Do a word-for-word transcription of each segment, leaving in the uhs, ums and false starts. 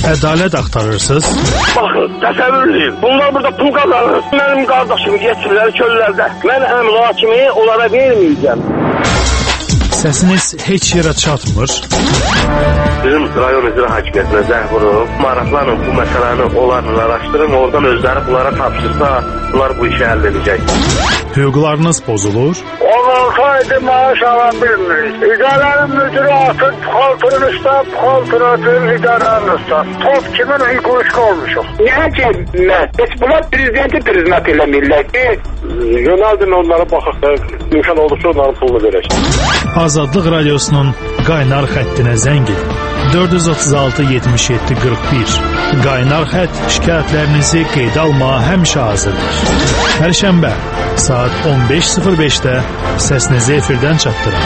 Ədalət axtarırsınız? Baxın, təsəvvürlüyüm. Bunlar burada pul qazanır. Mənim qardaşım yetimlər çöllərdə. Mən əmla kimi onlara verməyəcəm. Səsiniz heç yerə çatmır. Bizim rayon icra hakimiyyətinə zəng vurub, maraqlanın bu məsələni onlarla araşdırın, oradan özləri bunlara tapşırsa, bunlar bu işi həll edəcək. Hüquqlarınız pozulur. on altı aydır maaş ala bilmirik. İdarənin müdürü atır, xaltırın üstə, xaltır atır, idarənin üstə. Top kimin hüquq olmuşuq? Niyə ki, heç bunlar prezidenti priznat eləmirlər ki, yönəldin onlara baxaq da, imkan olduqca onların pulunu verək. Azadlıq Radiosunun qaynar xəttinə zəng edin. dörd yüz otuz altı yetmiş yeddi qırx bir. Qaynar xətt şikayətlərinizi qeydə almağa həmişə hazırdır. Hər şənbə saat on beş sıfır beşdə səsinizi efirdən çatdırın.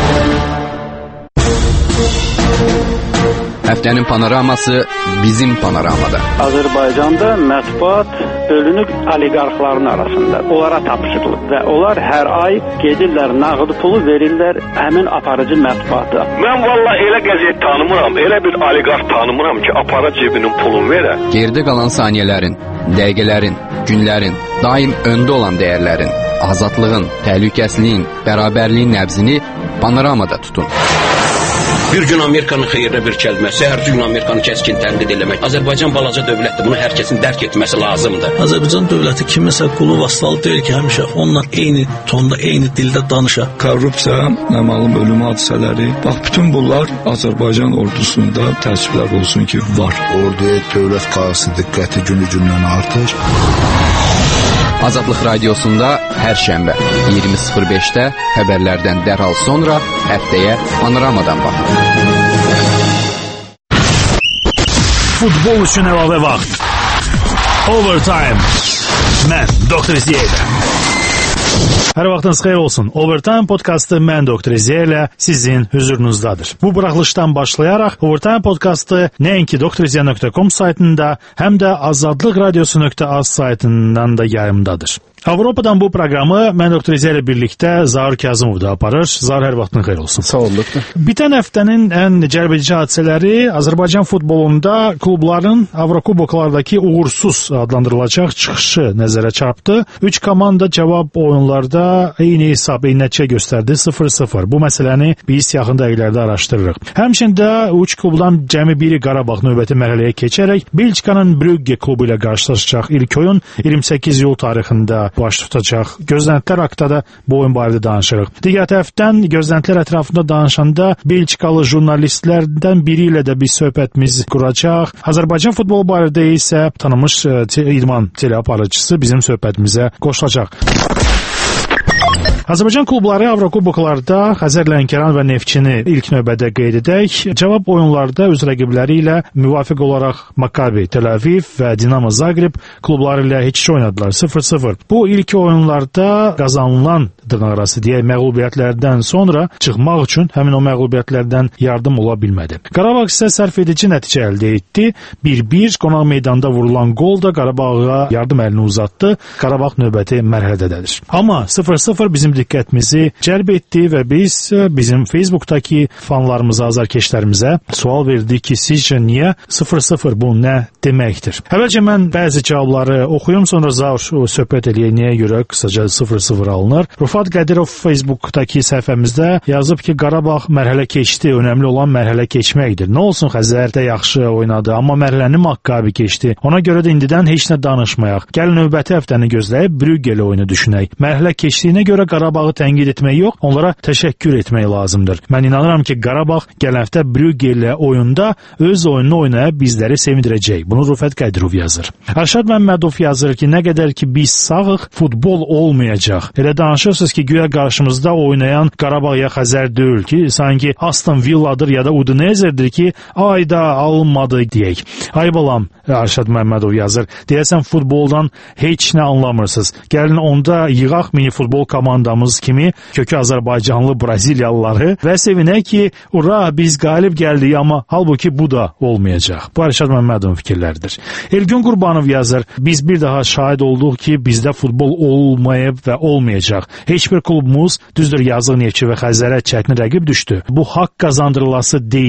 Həftənin panoraması bizim panoramada. Azərbaycanda mətbuat bölünüb oliqarxların arasında. Onlara tapşırılıb və onlar hər ay gedirlər, nağd pulu verirlər həmin aparıcı mətbuata. Mən vallahi elə qəzet tanımıram, elə bir oliqarx tanımıram ki, apara cebinin pulunu verə. Geridə qalan saniyələrin, dəqiqələrin, günlərin, daim öndə olan dəyərlərin, azadlığın, təhlükəsizliyin, bərabərliyin nəbzini panoramada tutun. Bir gün Amerikanın xeyrinə bir kəlməsi, hər gün Amerikanı kəskin tənqid eləmək. Azərbaycan balaca dövlətdir, bunu hər kəsin dərk etməsi lazımdır. Azərbaycan dövləti kiməsə qulu vasitalı deyil ki, həmişə onunla eyni tonda, eyni dildə danışa. Korrupsiya, naməlum ölüm hadisələri, bax bütün bunlar Azərbaycan ordusunda təəssüflər olsun ki, var. Orduya dövlət qayğısı diqqəti günü-gündən artır. Azadlıq Radiosunda hər şənbə iyirmi sıfır beşdə xəbərlərdən dərhal sonra həftəyə panoramadan baxın. Futbol üçün əlavə vaxt. Overtime. Mən Doktor Ziyədə. Hər vaxtınız xeyir olsun. Overtime podkastı mən Doktor Ziyədə sizin huzurunuzdadır. Bu buraxılışdan başlayaraq Overtime podkastı nəinki doktor ziya nöqtə com saytında, həm də azadlıq radiosu nöqtə az saytından da yayımdadır. Avropadan bu proqramı mən Doktor Ziya ilə birlikdə Zaur Kazımov da aparır. Zaur, hər vaxtın xeyir olsun. Sağ olun, doktor. Bitən həftənin ən cəlbedici hadisələri Azərbaycan futbolunda klubların Avrokuboklardakı uğursuz adlandırılacaq çıxışı nəzərə çarptı. Üç komanda cavab oyunlarda eyni hesab, eyni nəticə göstərdi, sıfır sıfır. Bu məsələni biz yaxın dəqiqələrdə araşdırırıq. Həmçində üç klubdan cəmi biri Qarabağ növbəti mərhələyə keçərək Belçikanın Brügge klubu ilə qarşılaşacaq. İlk oyun iyirmi səkkiz iyul tarixində baş tutacaq. Gözləntilər haqqında da bu oyun barədə danışırıq. Digər tərəfdən gözləntilər ətrafında danışanda Belçikalı jurnalistlərdən biri ilə də bir söhbətimiz quracaq. Azərbaycan futbolu barədə isə tanınmış idman teleaparıcısı bizim söhbətimizə qoşulacaq. Azərbaycan klubları Avrokuboklarda Xəzər Lənkəran və Neftçini ilk növbədə qeyd edək. Cavab oyunlarda öz rəqibləri ilə müvafiq olaraq Makabi Tel Aviv və Dinamo Zagreb klubları ilə heç oynadılar, sıfır sıfır. Bu ilk oyunlarda qazanılan dırnaqarası deyək məğlubiyyətlərdən sonra çıxmaq üçün həmin o məğlubiyyətlərdən yardım ola bilmədi. Qarabağ isə sərf edici nəticə əldə etdi. bir bir qonaq meydanda vurulan gol da Qarabağa yardım əlini uzatdı. Qarabağ növbəti mərhələdədir. Amma sıfır sıfır bizim diqqətimizi cəlb etdi və biz bizim Facebook'daki fanlarımıza, azarkeşlərimizə sual verdik ki, sizcə niyə sıfır sıfır bu nə deməkdir? Əvvəlcə mən bəzi cavabları oxuyum, sonra Zaur söhbət eləyək niyə görə qısaca sıfır sıfır alınır. Rufat Qədirov Facebook'daki səhifəmizdə yazıb ki, Qarabağ mərhələ keçdi, önəmli olan mərhələ keçməkdir. Nə olsun, Xəzərdə yaxşı oynadı, amma mərhələni Makkabi keçdi. Ona görə də indidən heç nə danışmayaq. Gəl növbəti həftəni gözləyib Brügge ilə oyunu düşünək. Mərhələ keçdiyinə görə Qarabağı tənqid etmək yox, onlara təşəkkür etmək lazımdır. Mən inanıram ki, Qarabağ gələn həftə Brügge ilə oyunda öz oyununu oynaya bizləri sevindirəcək. Bunu Rufat Qədirov yazır. Arşad Məmmədov yazır ki, nə qədər ki biz sağıq, futbol olmayacaq. Elə danışırsınız ki, güya qarşımızda oynayan Qarabağ ya Xəzər deyil ki, sanki Aston Villa'dır ya da Udinese-dir ki, ayda alınmadı deyək. Ay balam, Arşad Məmmədov yazır. Deyəsən futboldan heç nə anlamırsınız. Gəlin onda yığaq mini futbol komandamız kimi kökü Azərbaycanlı Braziliyalıları və sevinək ki, ura biz qalib gəldik, amma halbuki bu da olmayacaq. Bu Arşad Məmmədovun fikirləridir. Elgün Qurbanov yazır. Biz bir daha şahid olduq ki, bizdə futbol olmayıb və olmayacaq. Heç bir klubumuz, düzdür, Yazıq Neftçi və Xəzərə çətin rəqib düşdü. Bu haqq qazandırılası deyil.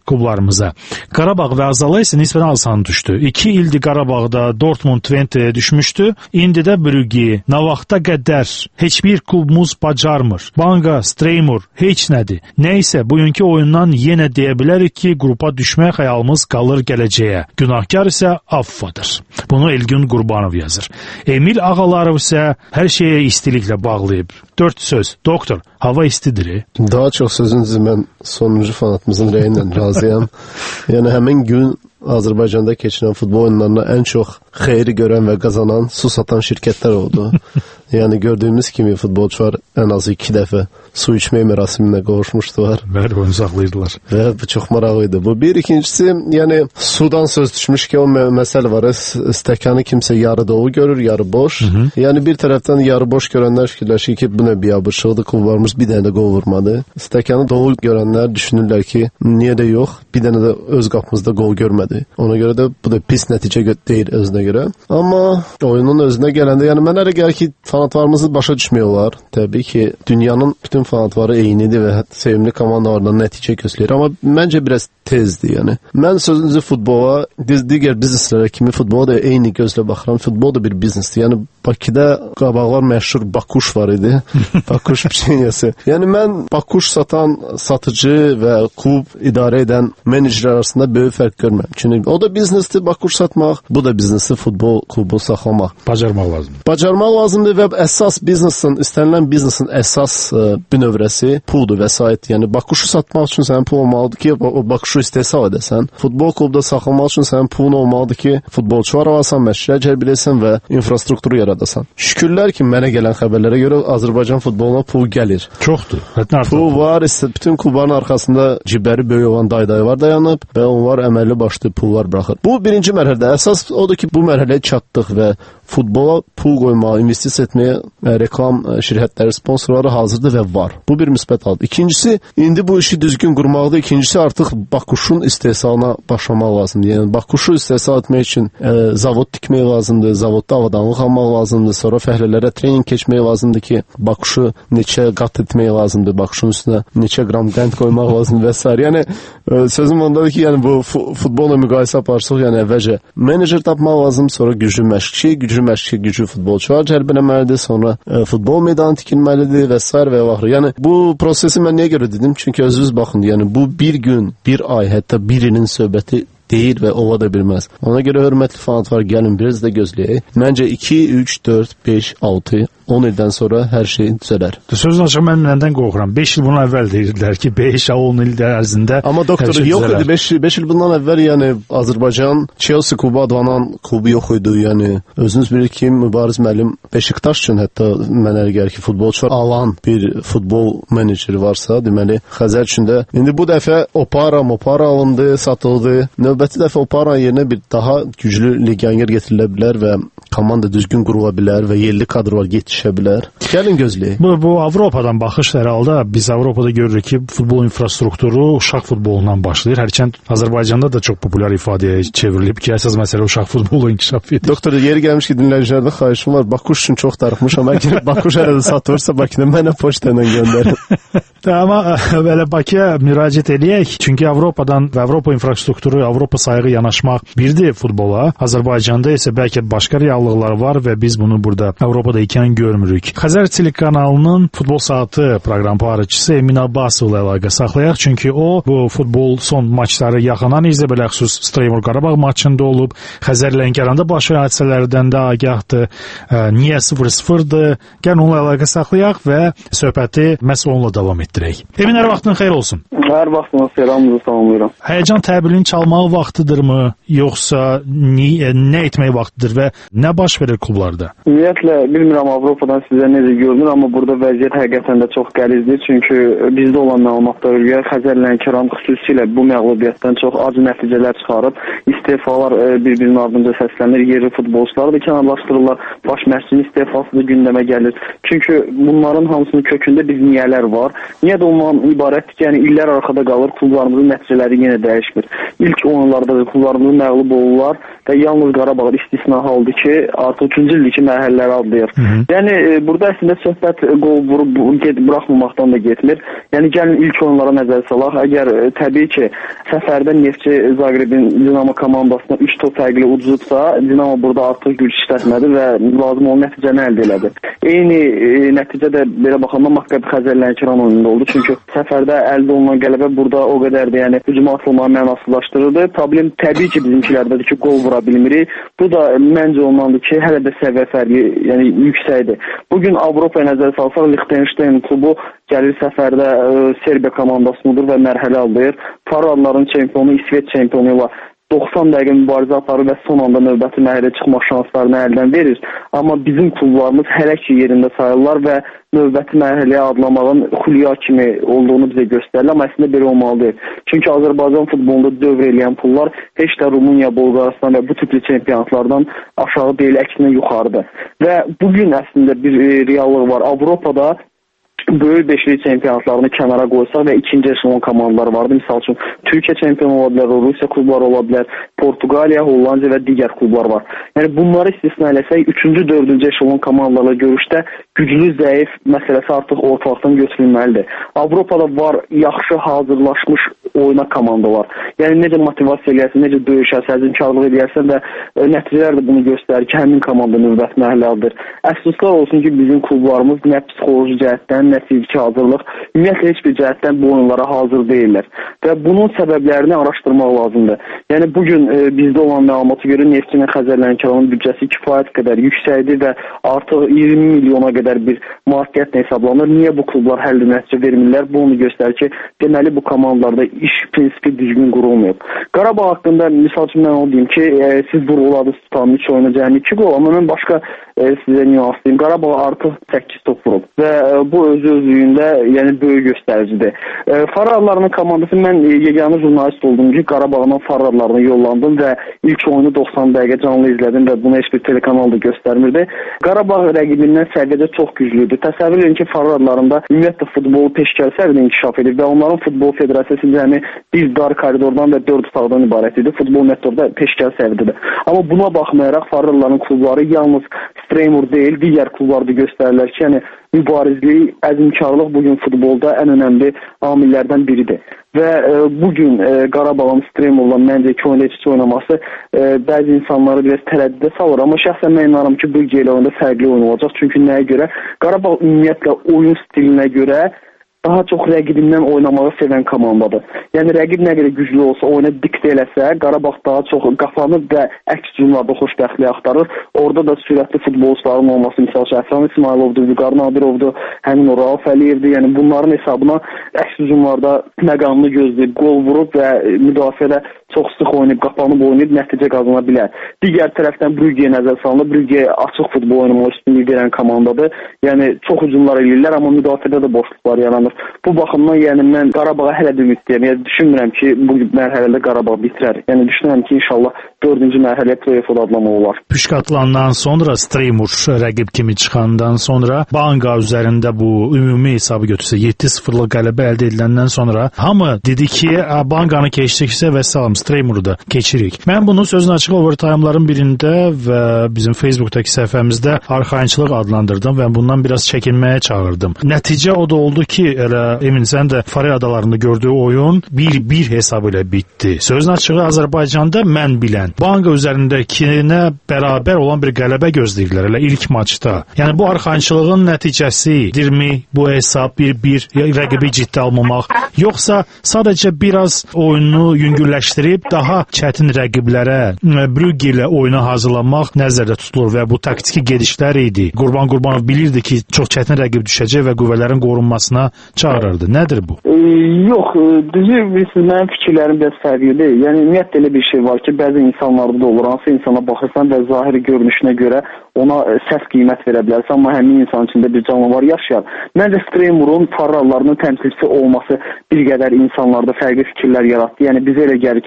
klublarımıza. Qarabağ və Azala isə nisbətən asan düşdü. İki ildir Qarabağda Dortmund Twente'ye düşmüşdü. İndi də Brügge, nə vaxta qədər heç bir klubumuz bacarmır. Banga, Streymur, heç nədir. Nəysə, bugünkü oyundan yenə deyə bilərik ki, qrupa düşmək xəyalımız qalır gələcəyə. Günahkar isə Affadır. Bunu Elgün Qurbanov yazır. Emil Ağalarov isə hər şeyə istiliklə bağlayıb. Dörd söz. Doktor, hava istidir. Daha çox sözünüzü mən sonuncu fanatımızın rəyinlə razıyam. Yəni həmin gün Azərbaycanda keçirilən futbol oyunlarına ən çox xeyri görən və qazanan su satan şirkətlər oldu. Yəni gördüyümüz kimi futbolçular ən azı iki dəfə su içmək mərasiminə qovuşmuşdular. Bəli, onu saxlayırdılar. Və bu çox maraqlıydı. Bu bir. İkincisi, yəni sudan söz düşmüş ki, o mə məsələ var. Stəkanı kimsə yarı dolu görür, yarı boş. Hı -hı. Yəni bir tərəfdən yarı boş görənlər fikirləşir ki, bu nə biabırçılıqdır, klublarımız bir dənə də qol vurmadı. Stəkanı dolu görənlər düşünürlər ki, niyə də yox, bir dənə də öz qapımızda qol görmədi. Ona görə də bu da pis nəticə deyil özünə görə. Amma oyunun özünə gələndə, yəni mən elə gəlir ki, fanatlarımızı başa düşmək olar. Təbii ki, dünyanın bütün fanatları eynidir və sevimli komandalardan nəticə göstərir. Amma məncə biraz tezdir, yəni. Mən sözünüzü futbola, digər bizneslərə kimi futbola da eyni gözlə baxıram. Futbol da bir biznesdir. Yəni Bakıda qabaqlar məşhur Bakuş var idi. Bakuş pişinyası. Yəni mən Bakuş satan satıcı və klub idarə edən menecer arasında böyük fərq görmürəm. Çünki o da biznesdir, Bakuş satmaq, bu da biznesdir, futbol klubu saxlamaq. Bacarmaq lazımdır. Bacarmaq lazımdır və əsas biznesin, istənilən biznesin əsas ə, bünövrəsi puldur, vəsait. Yəni Bakuşu satmaq üçün sənin pul olmalıdır ki, o Bakuşu istehsal edəsən. Futbol klubda saxlamaq üçün sənin pulun olmalıdır ki, futbolçular alasan, məşqçilər cəlb edəsən və infrastrukturu yaradasan. Şükürlər ki, mənə gələn xəbərlərə görə Azərbaycan futboluna pul gəlir. Çoxdur. Pul var, bütün klubların arxasında cibləri böyük olan dayday var dayanıb və onlar əməlli başlı pullar buraxır. Bu birinci mərhələdə. Əsas odur ki, bu mərhələyə çatdıq və futbola pul qoymağa, investisiya etməyə reklam şirkətləri, sponsorları hazırdır və var. Bu bir müsbət haldır. İkincisi, indi bu işi düzgün qurmaqdır. İkincisi, artıq Bakuşun istehsalına başlamaq lazımdır. Yəni Bakuşu istehsal etmək üçün e, zavod tikmək lazımdır, zavodda avadanlıq almaq lazımdır, sonra fəhlələrə trening keçmək lazımdır ki, Bakuşu neçə qat etmək lazımdır, Bakuşun üstünə neçə qram qənd qoymaq lazımdır və s. Yəni e, sözüm ondadır ki, yəni bu futbolla müqayisə aparsaq, yəni əvvəlcə menecer tapmaq lazım, sonra güclü məşqçi, güclü məşqçi, güclü futbolçular cəlb eləməlidir, sonra e, futbol meydanı tikilməlidir və s. və vaxtı. Yəni bu prosesi mən niyə görə dedim? Çünki özünüz baxın, yəni bu bir gün, bir ay, hətta bir ilin söhbəti deyil və ola da bilməz. Ona görə hörmətli fanatlar, gəlin biraz da gözləyək. Məncə iki, üç, dörd, beş, altı, on ildən sonra hər şey düzələr. Sözün açıq, mən nədən qorxuram? beş il bundan əvvəl deyirdilər ki, beş on il ərzində amma doktor, şey yox idi. beş il bundan əvvəl, yəni Azərbaycan Chelsea klubu adlanan klubu yox idi. Yəni özünüz bilir ki, Mübariz müəllim Beşiktaş üçün hətta mənə elə gəlir ki, futbolçular alan bir futbol meneceri varsa, deməli Xəzər üçün də indi bu dəfə Opara, Mopara alındı, satıldı. Növbəti dəfə Opara yerinə bir daha güclü legioner getirilə bilər və komanda düzgün qurula bilər və yerli kadrolar yetişə bilər. Gəlin gözləyək. Bu, bu Avropadan baxış herhalde biz Avropada görürük ki, futbol infrastrukturu uşaq futbolundan başlayır. Hərçənd Azərbaycanda da çox populyar ifadəyə çevrilib ki, əsas məsələ uşaq futbolu inkişaf edir. Doktor, yeri gəlmiş ki, dinləyicilərdən xahişim var. Bakuş üçün çox darıxmışam. Əgər Bakuş hələ də satılırsa Bakıda mənə poçta ilə göndərin. Amma belə Bakıya müraciət eləyək. Çünki Avropadan və Avropa infrastrukturu, Avropa sayığı yanaşmaq birdir futbola. Azərbaycanda isə bəlkə başqa reallıqlar var və biz bunu burada Avropada ikən görmürük. Xəzər telekanalının futbol saatı proqram aparıcısı Emin Abbasovla əlaqə saxlayaq. Çünki o bu futbol son maçları yaxından izlə, belə xüsus Streymur Qarabağ maçında olub. Xəzər Lənkəranda baş verən hadisələrdən də agahdır. E, niyə sıfır sıfırdır? Gəlin onunla əlaqə saxlayaq və söhbəti məhz onunla davam etdirək. Emin, hər vaxtın xeyir olsun. Hər vaxtınız selamınızı salamlayıram. Həyəcan təbilini çalmaq vaxtıdırmı, yoxsa ni, nə etmək vaxtıdır və nə baş verir klublarda? Ümumiyyətlə, bilmirəm Avropadan sizə necə görünür, amma burada vəziyyət həqiqətən də çox qəlizdir. Çünki bizdə olan məlumatlara görə Xəzər Lənkəran xüsusilə bu məğlubiyyətdən çox acı nəticələr çıxarıb, istefalar bir-birinin ardınca səslənir, yerli futbolçuları da kənarlaşdırırlar, baş məşqçinin istefası da gündəmə gəlir. Çünki bunların hamısının kökündə biz niyələr var. Niyə də ondan ibarətdir ki, yəni illər arxada qalır, klublarımızın nəticələri yenə dəyişmir. İlk oyunlarda da klublarımız məğlub olurlar və yalnız Qarabağ istisna haldır ki, artıq üçüncü ildir ki, mərhələləri adlayır. Hı -hı. Yəni e, burada əslində söhbət qol vurub buraxmamaqdan da getmir. Yəni gəlin ilk oyunlara nəzər salaq. Əgər e, təbii ki, səfərdə Neftçi Zagrebin Dinamo komandasına üç top fərqli uduzubsa, Dinamo burada artıq güc işlətmədi və lazım olan nəticəni əldə elədi. Eyni e, nəticə də belə baxanda Maccabi Xəzər Lənkəran oyununda oldu. Çünki səfərdə əldə olunan qələbə burada o qədər də yəni hücuma atılmağı mənasızlaşdırırdı. Problem təbii ki, bizimkilərdədir ki, gol vura bilmirik. Bu da məncə ondandır ki, hələ də səviyyə fərqi yəni yüksəkdir. Bugün Avropaya nəzər salsaq, Liechtenstein klubu gəlir səfərdə e, Serbiya komandasıdır və mərhələ alır. Faroların çempionu İsveç çempionu ilə doxsan dəqiqə mübarizə aparır və son anda növbəti mərhələyə çıxmaq şanslarını əldən verir. Amma bizim klublarımız hələ ki yerində sayırlar və növbəti mərhələyə adlamağın xülya kimi olduğunu bizə göstərirlər. Amma əslində belə olmalı deyil. Çünki Azərbaycan futbolunda dövr eləyən pullar heç də Rumıniya, Bolqarıstan və bu tipli çempionatlardan aşağı deyil, əksinə yuxarıdır. Və bugün əslində bir e, reallıq var. Avropada böyük beşlik çempionatlarını kənara qoysaq və ikinci eşelon komandalar vardı. Misal üçün Türkiyə çempionu ola bilər, Rusiya klubları ola bilər, Portuqaliya, Hollandiya və digər klublar var. Yəni bunları istisna eləsək, üçüncü, dördüncü eşelon komandalarla görüşdə güclü, zəif məsələsi artıq ortalıqdan götürülməlidir. Avropada var yaxşı hazırlaşmış oyuna komandalar. Yəni necə motivasiya eləyərsən, necə döyüşərsən, əzmkarlıq eləyərsən və e, nəticələr də bunu göstərir ki, həmin komanda növbəti mərhələ alır. Əfsuslar olsun ki, bizim klublarımız nə psixoloji cəhətdən, nə fiziki hazırlıq, ümumiyyətlə heç bir cəhətdən bu oyunlara hazır deyirlər. Və bunun səbəblərini araşdırmaq lazımdır. Yəni bugün e, bizdə olan məlumata görə Neftçinin Xəzər Lənkəranın büdcəsi kifayət qədər yüksəkdir və artıq iyirmi milyona qədər bir maddiyyatla hesablanır. Niyə bu klublar həll nəticə vermirlər? Bu onu göstərir ki, deməli bu komandalarda iş prinsipi düzgün qurulmayıb. Qarabağ haqqında misal üçün mən onu deyim ki, e, siz vurğuladınız tutanın üç oyuna cəmi iki gol, amma mən başqa e, sizə nüanslayayım. Qarabağ artıq səkkiz top vurub və e, bu özü özlüyündə yəni böyük göstəricidir. E, Fararlarının komandası, mən e, yeganə jurnalist oldum ki, Qarabağdan Fararlarına yollandım və ilk oyunu doxsan dəqiqə canlı izlədim və bunu heç bir telekanal da göstərmirdi. Qarabağ rəqibindən səviyyədə çox güclüdür. Təsəvvür edin ki, Fararlarında ümumiyyətlə futbolu peşkar səviyyədə inkişaf edir və onların futbol federasiyası cəmi bir dar koridordan və dörd otaqdan ibarət idi. Futbol networkda peşkar səviyyədə. Amma buna baxmayaraq Fararların klubları yalnız Streymur deyil, digər klublarda göstərirlər ki, yəni mübarizlik, əzmkarlıq bugün futbolda ən önəmli amillərdən biridir. Və e, bugün e, Qarabağın Streymurla məncə iki oyunda iç oynaması e, bəzi insanları biraz tərəddüdə salır. Amma şəxsən mən inanıram ki, bu geylə oyunda fərqli oyun olacaq. Çünki nəyə görə? Qarabağ ümumiyyətlə oyun stilinə görə daha çox rəqibindən oynamağı sevən komandadır. Yəni rəqib nə qədər güclü olsa, oyuna diktə eləsə, Qarabağ daha çox qapanır və əks cümlədə xoşbəxtliyi axtarır. Orada da sürətli futbolçuların olması, misal Şəhran İsmayılovdur, Vüqar Nadirovdur, həmin o Rauf Əliyevdir. Yəni bunların hesabına əks cümlədə məqamını gözləyib, gol vurub və müdafiədə çox sıx oynayıb, qapanıb oynayıb nəticə qazana bilər. Digər tərəfdən Brüggeyə nəzər salınır. Brügge açıq futbol oynamaq üstünlük verən komandadır. Yəni çox hücumlar eləyirlər, amma müdafiədə də boşluqlar yaranır. Bu baxımdan yəni mən Qarabağa hələ də ümidliyəm. Yəni düşünmürəm ki, bu mərhələdə Qarabağ bitirər. Yəni düşünürəm ki, inşallah dördüncü mərhələyə play-off adlama olar. Püşkatılandan sonra Streymur rəqib kimi çıxandan sonra Banga üzərində bu ümumi hesabı götürsə yeddi sıfırlıq qələbə əldə ediləndən sonra hamı dedi ki, Banganı keçdiksə və salam Streymuru da keçirik. Mən bunu sözün açıq overtime'ların birində və bizim Facebook'dakı səhifəmizdə arxayınçılıq adlandırdım və bundan biraz çəkinməyə çağırdım. Nəticə o da oldu ki, elə emin sən də Faroe adalarında gördüyü oyun bir bir hesabı ilə bitdi. Sözün açığı Azərbaycanda mən bilən Banga üzərindəkinə bərabər olan bir qələbə gözləyirlər elə ilk maçda. Yəni bu arxayınçılığın nəticəsidirmi bu hesab bir bir rəqibi ciddi almamaq, yoxsa sadəcə biraz oyunu yüngülləşdirib daha çətin rəqiblərə Brügge ilə oyunu hazırlamaq nəzərdə tutulur və bu taktiki gedişlər idi. Qurban Qurbanov bilirdi ki, çox çətin rəqib düşəcək və qüvvələrin qorunmasına çağırırdı. Nədir bu? E, yox, düzü bilirsiniz, mənim fikirlərim biraz fərqlidir. Yəni ümumiyyətlə elə bir şey var ki, bəzi insanlarda da olur. Hansı insana baxırsan və zahiri görünüşünə görə ona səs qiymət verə bilərsən, amma həmin insan içində bir canavar yaşayar. Məncə Streymurun Farrarlarının təmsilçisi olması bir qədər insanlarda fərqli fikirlər yaratdı. Yəni bizə elə gəlir ki,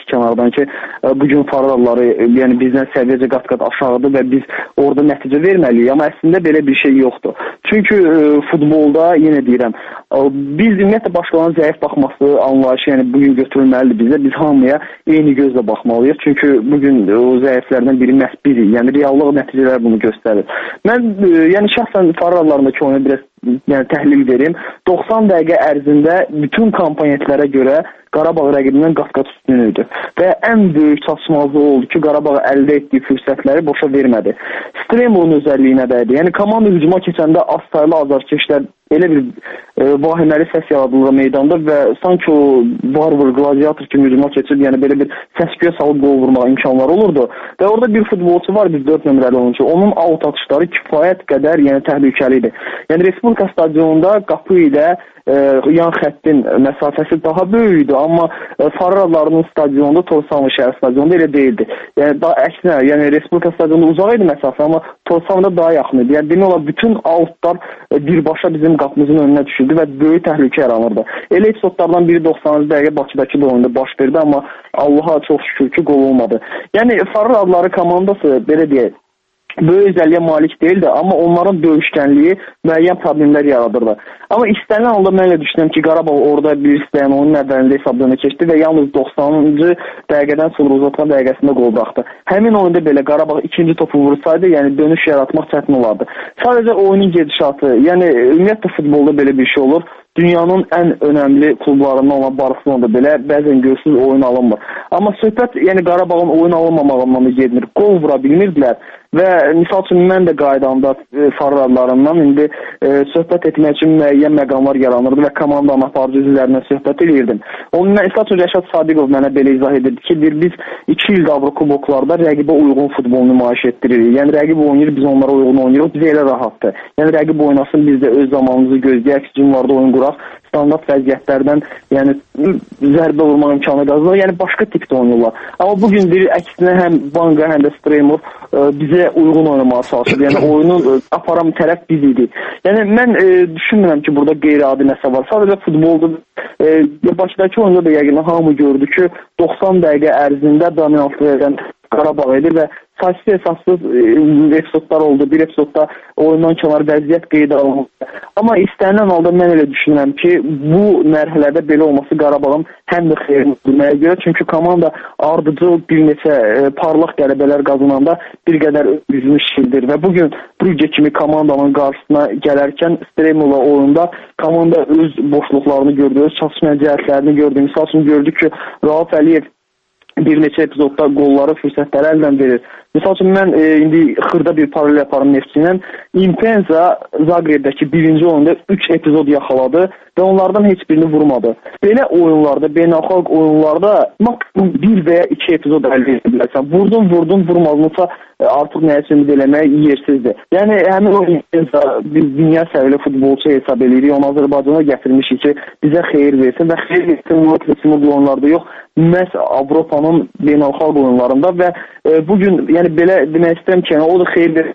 kənardan ki, bu gün Fararları yəni bizdən səviyyəcə qat-qat aşağıdır və biz orada nəticə verməliyik, amma əslində belə bir şey yoxdur. Çünki e, futbolda yenə deyirəm, e, biz ümumiyyətlə başqalarının zəif baxması anlayışı, yəni bugün götürülməlidir bizə. Biz hamıya eyni gözlə baxmalıyıq. Çünki bugün o zəiflərdən biri məhz bizik. Yəni reallıq nəticələr bunu göstərir. Mən e, yəni şəxsən Fararlarındakı oyunu biraz yəni təhlil verim. doxsan dəqiqə ərzində bütün komponentlərə görə Qarabağ rəqibindən qat-qat üstün idi. Və ən böyük çatışmazlığı oldu ki, Qarabağ əldə etdiyi fürsətləri boşa vermədi. Stremolun özəlliyinə dəydi. Yəni komanda hücuma keçəndə astaylı azarkeşlər elə bir e, vahiməli səs yaradılır meydanda və sanki o barbar, gladiator kimi hücuma keçib, yəni belə bir səs-küyə salıb qol vurmağa imkanları olurdu. Və orada bir futbolçu var, bir dörd nömrəli oyuncu. Onun out atışları kifayət qədər yəni təhlükəlidir. Yəni Respublika stadionunda qapı ilə e, yan xəttin məsafəsi daha böyük idi, amma e, Fararlarının stadionunda, Torsamlı şəhər stadionunda elə deyildi. Yəni daha əksinə, yəni Respublika stadionunda uzaq idi məsafə, amma Torsamlıda daha yaxın idi. Yəni demək olar bütün outlar e, birbaşa bizim qapımızın önünə düşürdü və böyük təhlükə yaranırdı. Elə epizodlardan biri doxsanıncı dəqiqə Bakıdakı da oyunda baş verdi, amma Allaha çox şükür ki, qol olmadı. Yəni Farrar adları komandası belə deyək, böyük özəlliyə malik deyildi, amma onların döyüşkənliyi müəyyən problemlər yaradırdı. Amma istənilən halda mən elə düşünürəm ki, Qarabağ orada bir istəyən onun əvvəlində hesablarına keçdi və yalnız doxsanıncı dəqiqədən sonra uzatma dəqiqəsində qol buraxdı. Həmin oyunda belə Qarabağ ikinci topu vursaydı, yəni dönüş yaratmaq çətin olardı. Sadəcə oyunun gedişatı, yəni ümumiyyətlə futbolda belə bir şey olur. Dünyanın ən önəmli klublarından olan Barcelonada belə bəzən görsüz oyun alınmır. Amma söhbət yəni Qarabağın oyun alınmamağından da gedmir. Qol vura bilmirdilər və misal üçün mən də qaydamda e, Fararlarından indi e, söhbət etmək üçün müəyyən məqamlar yaranırdı və komandanın aparıcı üzvlərindən söhbət edirdim. Onun mən misal üçün Rəşad Sadiqov mənə belə izah edirdi ki, bir biz iki ildə Avrokuboklarda rəqibə uyğun futbol nümayiş etdiririk. Yəni rəqib oynayır, biz onlara uyğun oynayırıq, bizə elə rahatdır. Yəni rəqib oynasın, biz də öz zamanımızı gözləyək, hücumlarda oyun quraq, standart vəziyyətlərdən yəni zərbə vurmaq imkanı qazanır. Yəni başqa tipdə oynayırlar. Amma bu gün bir əksinə həm Banga, həm də Stremov e, bizə uyğun oynamağa çalışır. Yəni oyunun e, aparan tərəf biz idi. Yəni mən e, düşünmürəm ki, burada qeyri-adi nəsə var. Sadəcə futbolda e, Bakıdakı oyunda da yəqin hamı gördü ki, doxsan dəqiqə ərzində dominantlıq edən Qarabağ idi və saçsız esassız e, epizodlar oldu. Bir epizodda oyundan kənar vəziyyət qeydə alındı. Amma istənilən halda mən elə düşünürəm ki, bu mərhələdə belə olması Qarabağın həm də xeyrini bilməyə görə. Çünki komanda ardıcıl bir neçə e, parlaq qələbələr qazananda bir qədər üzünü şişirdir və bugün Brügge kimi komandanın qarşısına gələrkən Stremola oyunda komanda öz boşluqlarını gördü, öz çatışmayan cəhətlərini gördü. Misal üçün gördük ki, Rauf Əliyev bir neçə epizodda qolları, fürsətləri əldən verir. Misal üçün mən e, indi xırda bir paralel yaparım Neftçilə. Impenza Zagreb'dəki birinci oyunda üç epizod yaxaladı və onlardan heç birini vurmadı. Belə oyunlarda, beynəlxalq oyunlarda maksimum bir və ya iki epizod əldə edə bilərsən. Vurdun, vurdun, vurmadınsa artıq nəyə ümid eləmək yersizdir. Yəni həmin o Impenza biz dünya səviyyəli futbolçu hesab edirik. Onu Azərbaycana gətirmişik ki, bizə xeyir versin və xeyir versin bu seçimli oyunlarda yox, məhz Avropanın beynəlxalq oyunlarında və e, bugün yəni belə demək istəyirəm ki, yəni, o da xeyir verir.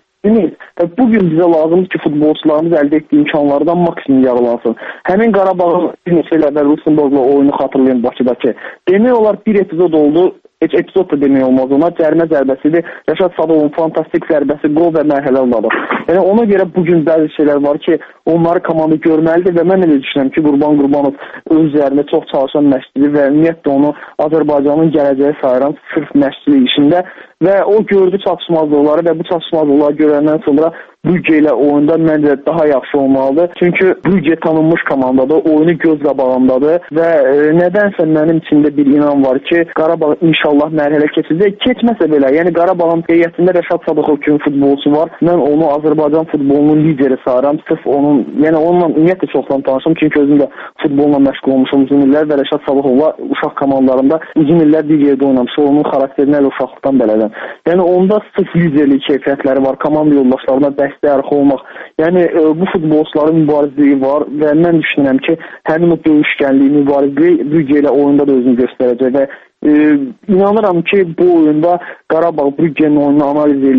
Bugün bizə lazımdır ki, futbolçularımız əldə etdiyi imkanlardan maksimum yararlansın. Həmin Qarabağın bir neçə ilə əvvəl Luxemburqla oyunu xatırlayın Bakıdakı. Demək olar bir epizod oldu, heç epizod da demək olmaz ona, cərimə zərbəsidir. Rəşad Sadovun fantastik zərbəsi, qol və mərhələ olmadı. Yəni ona görə bugün bəzi şeylər var ki, onları komanda görməlidir və mən elə düşünürəm ki, Qurban Qurbanov öz üzərində çox çalışan məşqçidir və ümumiyyətlə onu Azərbaycanın gələcəyi sayıran sırf məşqçilik işində və o gördü çatışmazlıqları və bu çatışmazlıqları görəndən sonra Brügge ilə oyunda məncə daha yaxşı olmalıdır. Çünki Brügge tanınmış komandadır, oyunu göz qabağındadır və e, nədənsə mənim içimdə bir inan var ki, Qarabağ inşallah mərhələ keçəcək. Keçməsə belə, yəni Qarabağın heyətində Rəşad Sadıqov kimi futbolçu var. Mən onu Azərbaycan futbolunun lideri sayıram. Sırf onun, yəni onunla ümumiyyətlə çoxdan tanışım. Çünki özüm də futbolla məşğul olmuşum uzun illər və Rəşad Sadıqovla uşaq komandalarında uzun illər bir yerdə oynamışam. Onun xarakterini elə uşaqlıqdan bələdəm. Yəni onda sırf liderlik keyfiyyətləri var, komanda yoldaşlarına dəstək dəyərli olmaq. Yəni e, bu futbolçuların mübarizliyi var və mən düşünürəm ki, həmin o döyüşkənliyi, mübarizliyi Brügge ilə oyunda da özünü göstərəcək və e, inanıram ki, bu oyunda Qarabağ Brügge'nin oyununu analiz eləyib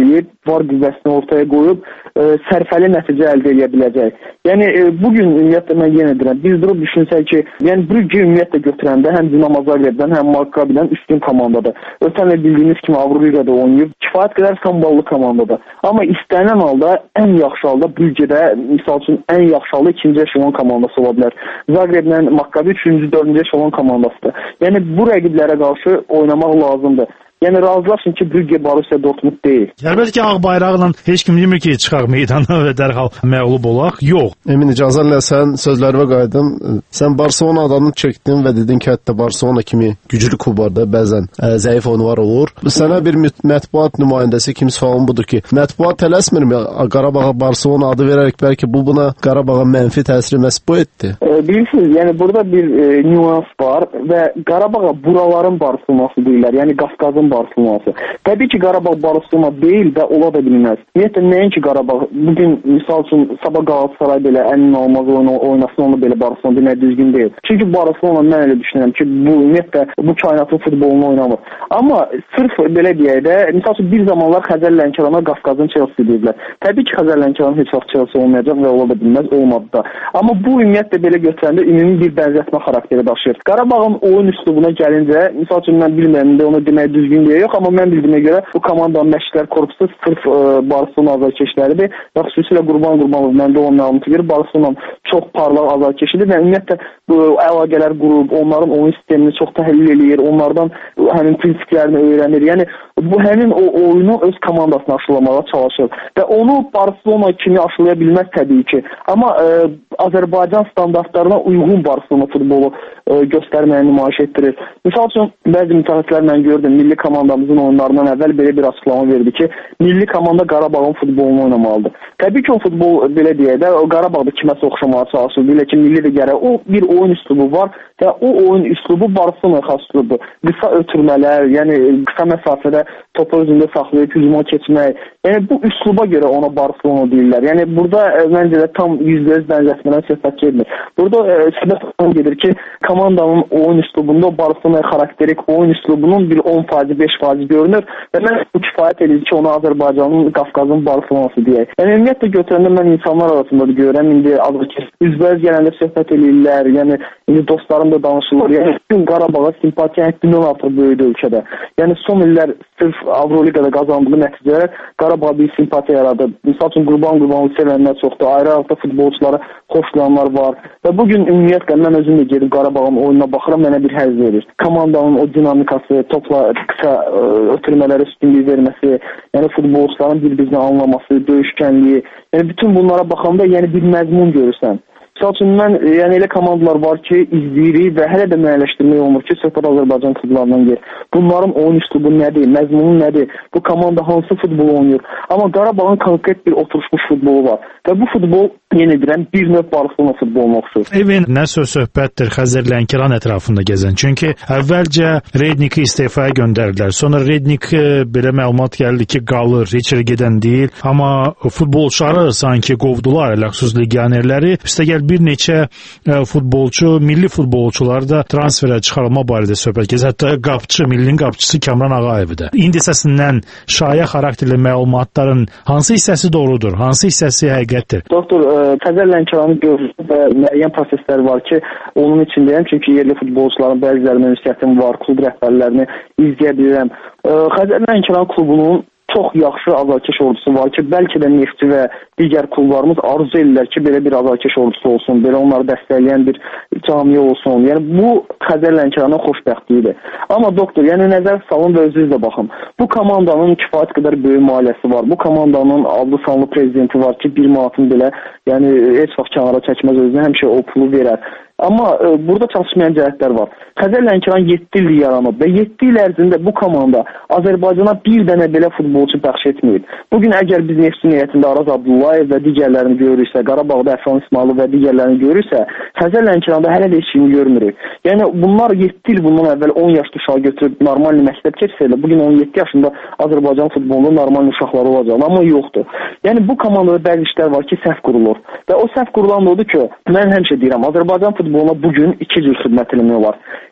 var qüvvəsini ortaya qoyub ə, sərfəli nəticə əldə edə biləcək. Yəni ə, bu gün ümumiyyətlə mən yenə deyirəm, biz durub düşünsək ki, yəni Brügge ümumiyyətlə götürəndə həm Dinamo Zagrebdən, həm Maccabidən üstün komandadır. Ötən il bildiyiniz kimi Avroligada oynayıb, kifayət qədər samballı komandadır. Amma istənilən halda ən yaxşı halda Brüggedə misal üçün ən yaxşı halda ikinci eşelon komandası ola bilər. Zagreblə Maccabi üçüncü, dördüncü eşelon komandasıdır. Yəni bu rəqiblərə qarşı oynamaq lazımdır. Yəni razılaşın ki, Brügge Borussia Dortmund deyil. Əlbəttə ki, ağ bayraqla heç kim demir ki, çıxaq meydana və dərhal məğlub olaq. Yox. Emin icazənlə sən sözlərimə qayıdım. Sən Barselona adını çəkdin və dedin ki, hətta Barselona kimi güclü klublarda bəzən ə, zəif oyunlar olur. Sənə bir mətbuat nümayəndəsi kimi sualım budur ki, mətbuat tələsmirmi Qarabağa Barselona adı verərək bəlkə bu buna Qarabağa mənfi təsiri məhz bu etdi? E, bilirsiniz, yəni burada bir e, nüans var və Qarabağa buraların Barselonası deyirlər. Yəni Qafqazın Barselonası. Təbii ki, Qarabağ Barselona deyil və ola da bilməz. Ümumiyyətlə, nəinki Qarabağ, bugün misal üçün Sabah Qalatasaray belə ən inanılmaz oyunu oynasın, onu belə Barselona demək düzgün deyil. Çünki Barselona mən elə düşünürəm ki, bu ümumiyyətlə bu kainatın futbolunu oynamır. Amma sırf belə deyək də, misal üçün bir zamanlar Xəzər Lənkərana Qafqazın Chelsea deyirlər. Təbii ki, Xəzər Lənkəran heç vaxt Chelsea olmayacaq və ola da bilməz, olmadı da. Amma bu ümumiyyətlə belə götürəndə ümumi bir bənzətmə xarakteri daşıyır. Qarabağın oyun üslubuna gəlincə, misal üçün mən bilmirəm, indi onu demək düzgün deyil, yox, amma mən bildiyimə görə bu komandanın məşqçilər korpusu sırf ə, Barselona azarkeşləridir. Və xüsusilə Qurban Qurbanov məndə olan məlumatı görə Barselona çox parlaq azarkeşidir və ümumiyyətlə bu əlaqələr qurub, onların oyun sistemini çox təhlil eləyir, onlardan həmin prinsiplərini öyrənir. Yəni bu həmin o oyunu öz komandasına aşılamağa çalışır və onu Barselona kimi aşılaya bilməz təbii ki. Amma ə, Azərbaycan standartlarına uyğun Barselona futbolu ə, göstərməyə nümayiş etdirir. Misal üçün bəzi mütəxəssislər mən gördüm, milli komandamızın oyunlarından əvvəl belə bir açıqlama verdi ki, milli komanda Qarabağın futbolunu oynamalıdır. Təbii ki, o futbol belə deyək də, o Qarabağda kiməsə oxşamağa çalışır. Belə ki, milli də gərək. O bir oyun üslubu var və o oyun üslubu Barselona xas üslubdur. Qısa ötürmələr, yəni qısa məsafədə topu özündə saxlayıb hücuma keçmək. Yəni bu üsluba görə ona Barselona deyirlər. Yəni burada e, məncə də tam yüzdə yüz bənzətmədən söhbət gedir. Burada e, söhbət gedir ki, komandanın oyun üslubunda Barselona xarakterik oyun üslubunun bir on faiz, beş faiz görünür və mən bu kifayət edir ki, ona Azərbaycanın, Qafqazın Barselonası deyək. Yəni ümumiyyətlə götürəndə mən insanlar arasında da görürəm, indi azərkeş üzbəüz gələndə söhbət edirlər, yəni indi dostlarım da danışırlar. Yəni gün Qarabağa simpatiya həddindən artıq böyüdü ölkədə. Yəni son illər sırf Avroligada qazandığı nəticələr Qarabağa bir simpatiya yaradı. Misal üçün Qurban Qurbanlı sevənlər çoxdur, ayrı-ayrı futbolçulara xoşlayanlar var və bugün ümumiyyətlə mən özüm də gedib Qarabağın oyununa baxıram, mənə bir həzz verir. Komandanın o dinamikası, topla qısa ə, ötürmələrə üstünlük verməsi, yəni futbolçuların bir-birini anlaması, döyüşkənliyi, yəni bütün bunlara baxanda yəni bir məzmun görürsən. Misal üçün mən, yəni elə komandalar var ki, izləyirik və hələ də müəyyənləşdirmək olmur ki, söhbət Azərbaycan futbolundan gedir. Bunların oyun üslubu nədir, məzmunu nədir, bu komanda hansı futbol oynayır. Amma Qarabağın konkret bir oturuşmuş futbolu var və bu futbol, yenə deyirəm, bir növ Barselona futboluna oxşur. Evin nə söz söhbətdir Xəzər Lənkəran ətrafında gəzən. Çünki əvvəlcə Redniki istefaya göndərdilər. Sonra Rednik belə məlumat gəldi ki, qalır, heç yerə gedən deyil. Amma futbolçuları sanki qovdular, ələxüsus legionerləri. Üstəgəl bir neçə ə, futbolçu, milli futbolçular da transferə çıxarılma barədə söhbət gəzir. Hətta qapçı, millinin qapçısı Kamran Ağayev də. İndi səsindən şaya xarakterli məlumatların hansı hissəsi doğrudur, hansı hissəsi həqiqətdir? Doktor, Xəzər Lənkəranı görürəm və müəyyən proseslər var ki, onun içindəyəm. Çünki yerli futbolçuların bəzilərinin ünsiyyətim var, klub rəhbərlərini izləyə bilirəm. Xəzər Lənkəran klubunun çox yaxşı azarkeş ordusu var ki, bəlkə də Neftçi və digər klublarımız arzu edirlər ki, belə bir azarkeş ordusu olsun, belə onları dəstəkləyən bir camiə olsun. Yəni bu Xəzər Lənkəranın xoşbəxtliyidir. Amma doktor, yəni nəzər salın və özünüz də baxın. Bu komandanın kifayət qədər böyük maliyyəsi var. Bu komandanın adlı sanlı prezidenti var ki, bir manatın belə, yəni heç vaxt kənara çəkməz özünə, həmişə o pulu verər. Amma e, burada çalışmayan cəhətlər var. Xəzər Lənkəran yeddi il yaranıb və yeddi il ərzində bu komanda Azərbaycana bir dənə belə futbolçu bəxş etməyib. Bugün əgər biz Neftçi heyətində Araz Abdullayev və digərlərini görürsə, Qarabağda Əfran İsmailov və digərlərini görürsə, Xəzər Lənkəranda hələ də heç kimi görmürük. Yəni bunlar yeddi il bundan əvvəl on yaşlı uşağı götürüb normal məktəb keçsəydi, bugün on yeddi yaşında Azərbaycan futbolunda normal uşaqları olacaq, amma yoxdur. Yəni bu komandada bəzi işlər var ki, səhv qurulur. Və o səhv qurulan da odur ki, mən həmişə deyirəm, Azərbaycan futboluna bugün iki cür xidmət eləmək olar.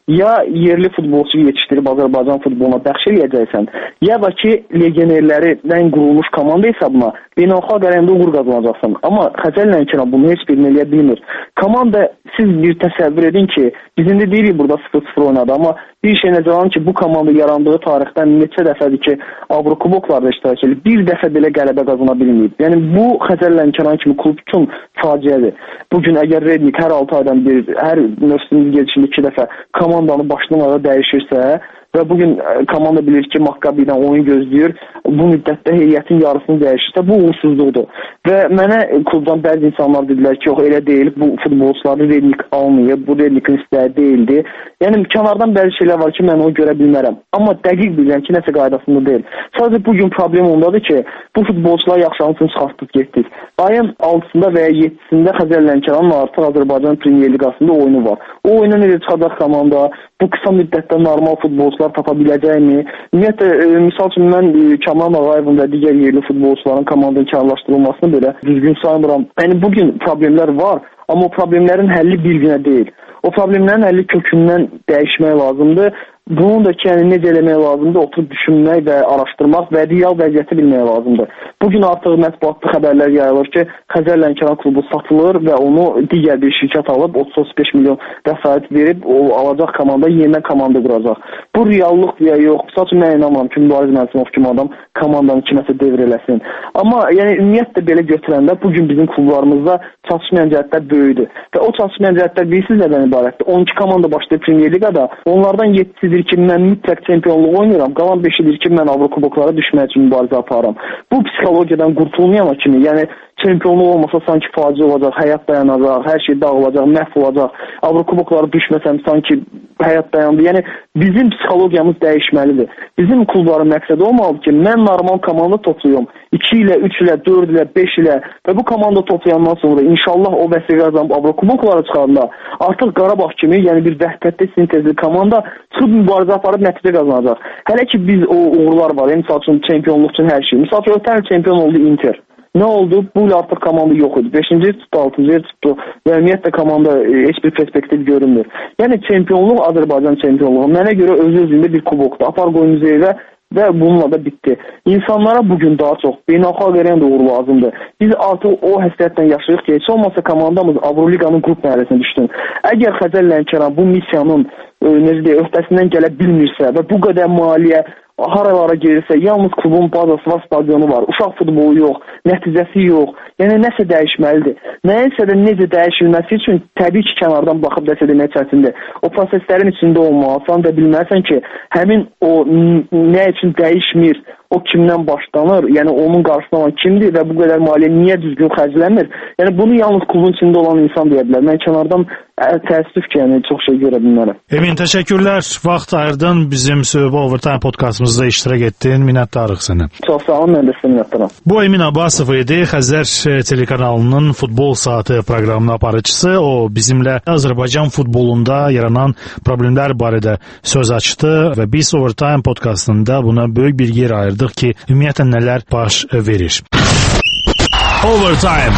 ya yerli futbolçu yetişdirib Azərbaycan futboluna bəxş eləyəcəksən, ya da ki, legionerlərdən qurulmuş komanda hesabına beynəlxalq arenda uğur qazanacaqsan. Amma Xəzər Lənkəran bunu heç birini eləyə bilmir. Komanda, siz bir təsəvvür edin ki, bizim də deyirik burada sıfır sıfır oynadı, amma bir şey necə ki, bu komanda yarandığı tarixdən neçə dəfədir ki, Avrokuboklarda iştirak edir, bir dəfə belə qələbə qazana bilməyib. Yəni, bu Xəzər Lənkəran kimi klub üçün faciədir. Bugün əgər Rednik hər altı aydan bir, hər mövsümün gedişində iki dəfə komandanı başlamağa dəyişirsə və bugün komanda bilir ki, Makkabi ilə oyun gözləyir, bu müddətdə heyətin yarısını dəyişirsə, bu uğursuzluqdur. Və mənə klubdan bəzi insanlar dedilər ki, yox, elə deyil, bu futbolçuları Rednik almayıb, bu Rednikin istəyi deyildi. Yəni, kənardan bəzi şeylər var ki, mən onu görə bilmərəm. Amma dəqiq bilirəm ki, nəsə qaydasında deyil. Sadəcə bugün problem ondadır ki, bu futbolçular yaxşılansın çıxartıb getdik. Ayın altısında və ya yeddisində Xəzər Lənkəranın artıq Azərbaycan Premyer Liqasında oyunu var. O oyuna necə çıxacaq komanda, bu qısa müddətdə normal futbolçular tapa biləcəkmi? Ümumiyyətlə, e, misal üçün mən e, Kamal Ağayevin və digər yerli futbolçuların komandanın karlaşdırılmasını belə düzgün saymıram. Yəni, bugün problemlər var, amma o problemlərin həlli bir günə deyil. O problemlərin həlli kökündən dəyişmək lazımdır. Bunu da ki, yəni, necə eləmək lazımdır, oturub düşünmək və araşdırmaq və real vəziyyəti bilmək lazımdır. Bugün artıq mətbuatlı xəbərlər yayılır ki, Xəzər Lənkəran klubu satılır və onu digər bir şirkət alıb otuz otuz beş milyon vəsait verib, o alacaq komanda yeni komanda quracaq. Bu reallıq ya yox. Sadəcə mən inanmıram ki, Mübariz Mənsimov kimi adam komandanı kiməsə devr eləsin. Amma yəni ümumiyyətlə belə götürəndə bugün bizim klublarımızda çatışmayan cəhətlər böyükdür. Və o çatışmayan cəhətlər bilirsiniz nədən ibarətdir? on iki komanda başlayıb Premyer Liqada, onlardan yeddisi ki, mən mütləq çempionluq oynayıram, qalan beşidir ki, mən Avrokuboklara düşmək üçün mübarizə aparam. Bu psixologiyadan qurtulmayana kimi, yəni çempionluq olmasa sanki faciə olacaq, həyat dayanacaq, hər şey dağılacaq, məhv olacaq. Avrokuboklara düşməsəm sanki həyat dayandı. Yəni bizim psixologiyamız dəyişməlidir. Bizim klubların məqsədi olmalıdır ki, mən normal komanda toplayım. iki ilə, üç ilə, dörd ilə, beş ilə və bu komanda toplayandan sonra inşallah o vəsiqə qazanıb Avrokuboklara çıxanda artıq Qarabağ kimi, yəni bir vəhdətli sintezli komanda çıxıb mübarizə aparıb nəticə qazanacaq. Hələ ki biz o uğurlar var. Yəni misal üçün çempionluq üçün hər şey. Misal üçün ötən il çempion oldu Inter. Nə oldu? Bu il artıq komanda yox idi. beşinci tutdu, altıncı tutdu və ümumiyyətlə komanda e, heç bir perspektiv görünmür. Yəni çempionluq Azərbaycan çempionluğu mənə görə öz-özlüyündə bir kubokdur. Apar qoy muzeydə və bununla da bitdi. İnsanlara bugün daha çox beynəlxalq arenda uğur lazımdır. Biz artıq o həsrətlə yaşayırıq ki, heç olmasa komandamız Avroliqanın qrup mərhələsinə düşsün. Əgər Xəzər Lənkəran bu missiyanın e, necə deyə, öhdəsindən gələ bilmirsə və bu qədər maliyyə haralara gelirsə, yalnız klubun bazası var, stadionu var, uşaq futbolu yox, nəticəsi yox. Yəni nəsə dəyişməlidir. Nəyinsə də necə dəyişilməsi üçün təbii ki, kənardan baxıb dəsə demək çətindir. O proseslərin içində olmalısan da bilməlisən ki, həmin o nə üçün dəyişmir, o kimdən başlanır, yəni onun qarşısında olan kimdir və bu qədər maliyyə niyə düzgün xərclənmir? Yəni bunu yalnız klubun içində olan insan deyə bilər. Mən kənardan ə, təəssüf ki, yəni çox şey görə bilmərəm. Emin, təşəkkürlər. Vaxt ayırdın, bizim Söhbə Overtime podkastımızda iştirak etdin. Minnətdarıq sənə. Çox sağ olun, mən də sizə minnətdaram. Bu Emin Abbasov idi, Xəzər telekanalının Futbol Saatı proqramının aparıcısı. O bizimlə Azərbaycan futbolunda yaranan problemlər barədə söz açdı və biz Overtime podkastında buna böyük bir yer ayırdıq ki, ümumiyyətlə nələr baş verir. Overtime.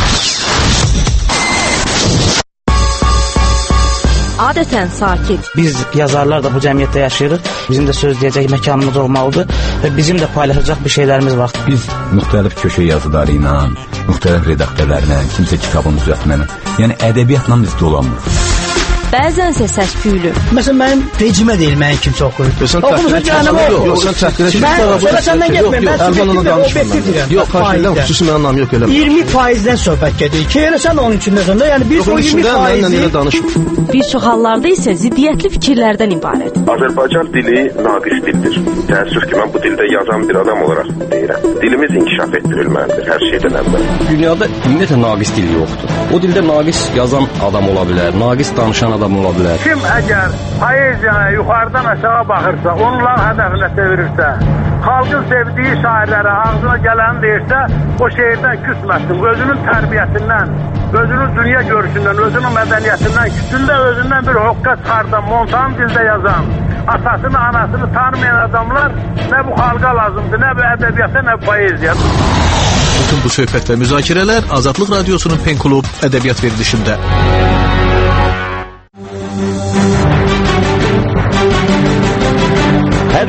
Adətən sakit. Biz yazarlar da bu cəmiyyətdə yaşayırıq. Bizim də söz deyəcək məkanımız olmalıdır və bizim də paylaşacaq bir şeylərimiz var. Biz müxtəlif köşə yazıları ilə, müxtəlif redaktörlərlə, kimsə kitabın düzəltməni, yəni ədəbiyyatla biz dolanmırıq. Bəzənsə səs-küylü. Məsələn, mənim rejimə deyil, mənim kimsə oxuyur. Oxumusan canım, yox, sən təhqilə çıxırsan. Mən sonra səndən getməyim, mən subjektiv və obyektiv deyirəm. Yox, qarşıdan xüsusi mənim anlam yox, elə. iyirmi faizdən söhbət gedir ki, elə sən onun üçün nəzəndə, yəni biz o iyirmi faizi... Bir çox hallarda isə ziddiyyətli fikirlərdən ibarət. Azərbaycan dili naqis dildir. Təəssüf ki, mən bu dildə yazan bir adam olaraq deyirəm. Dilimiz inkişaf etdirilməlidir, hər şeydən əvvəl. Dünyada ümumiyyətlə naqis dil yoxdur. O dildə naqis yazan adam ola bilər, naqis danışan adam ola bilər. Kim əgər poeziyaya yuxarıdan aşağı baxırsa, onların hədəfinə çevirirsə, xalqın sevdiyi şairlərə ağzına gələni deyirsə, o şeirdən küsməsin, özünün tərbiyəsindən, özünün dünya görüşündən, özünün mədəniyyətindən, küsündə özündən bir hoqqa çıxardan, montan dildə yazan, atasını, anasını tanımayan adamlar nə bu xalqa lazımdır, nə bu ədəbiyyata, nə bu poeziya. Bütün bu söhbət və müzakirələr Azadlıq Radiosunun Pen Klub ədəbiyyat verilişində.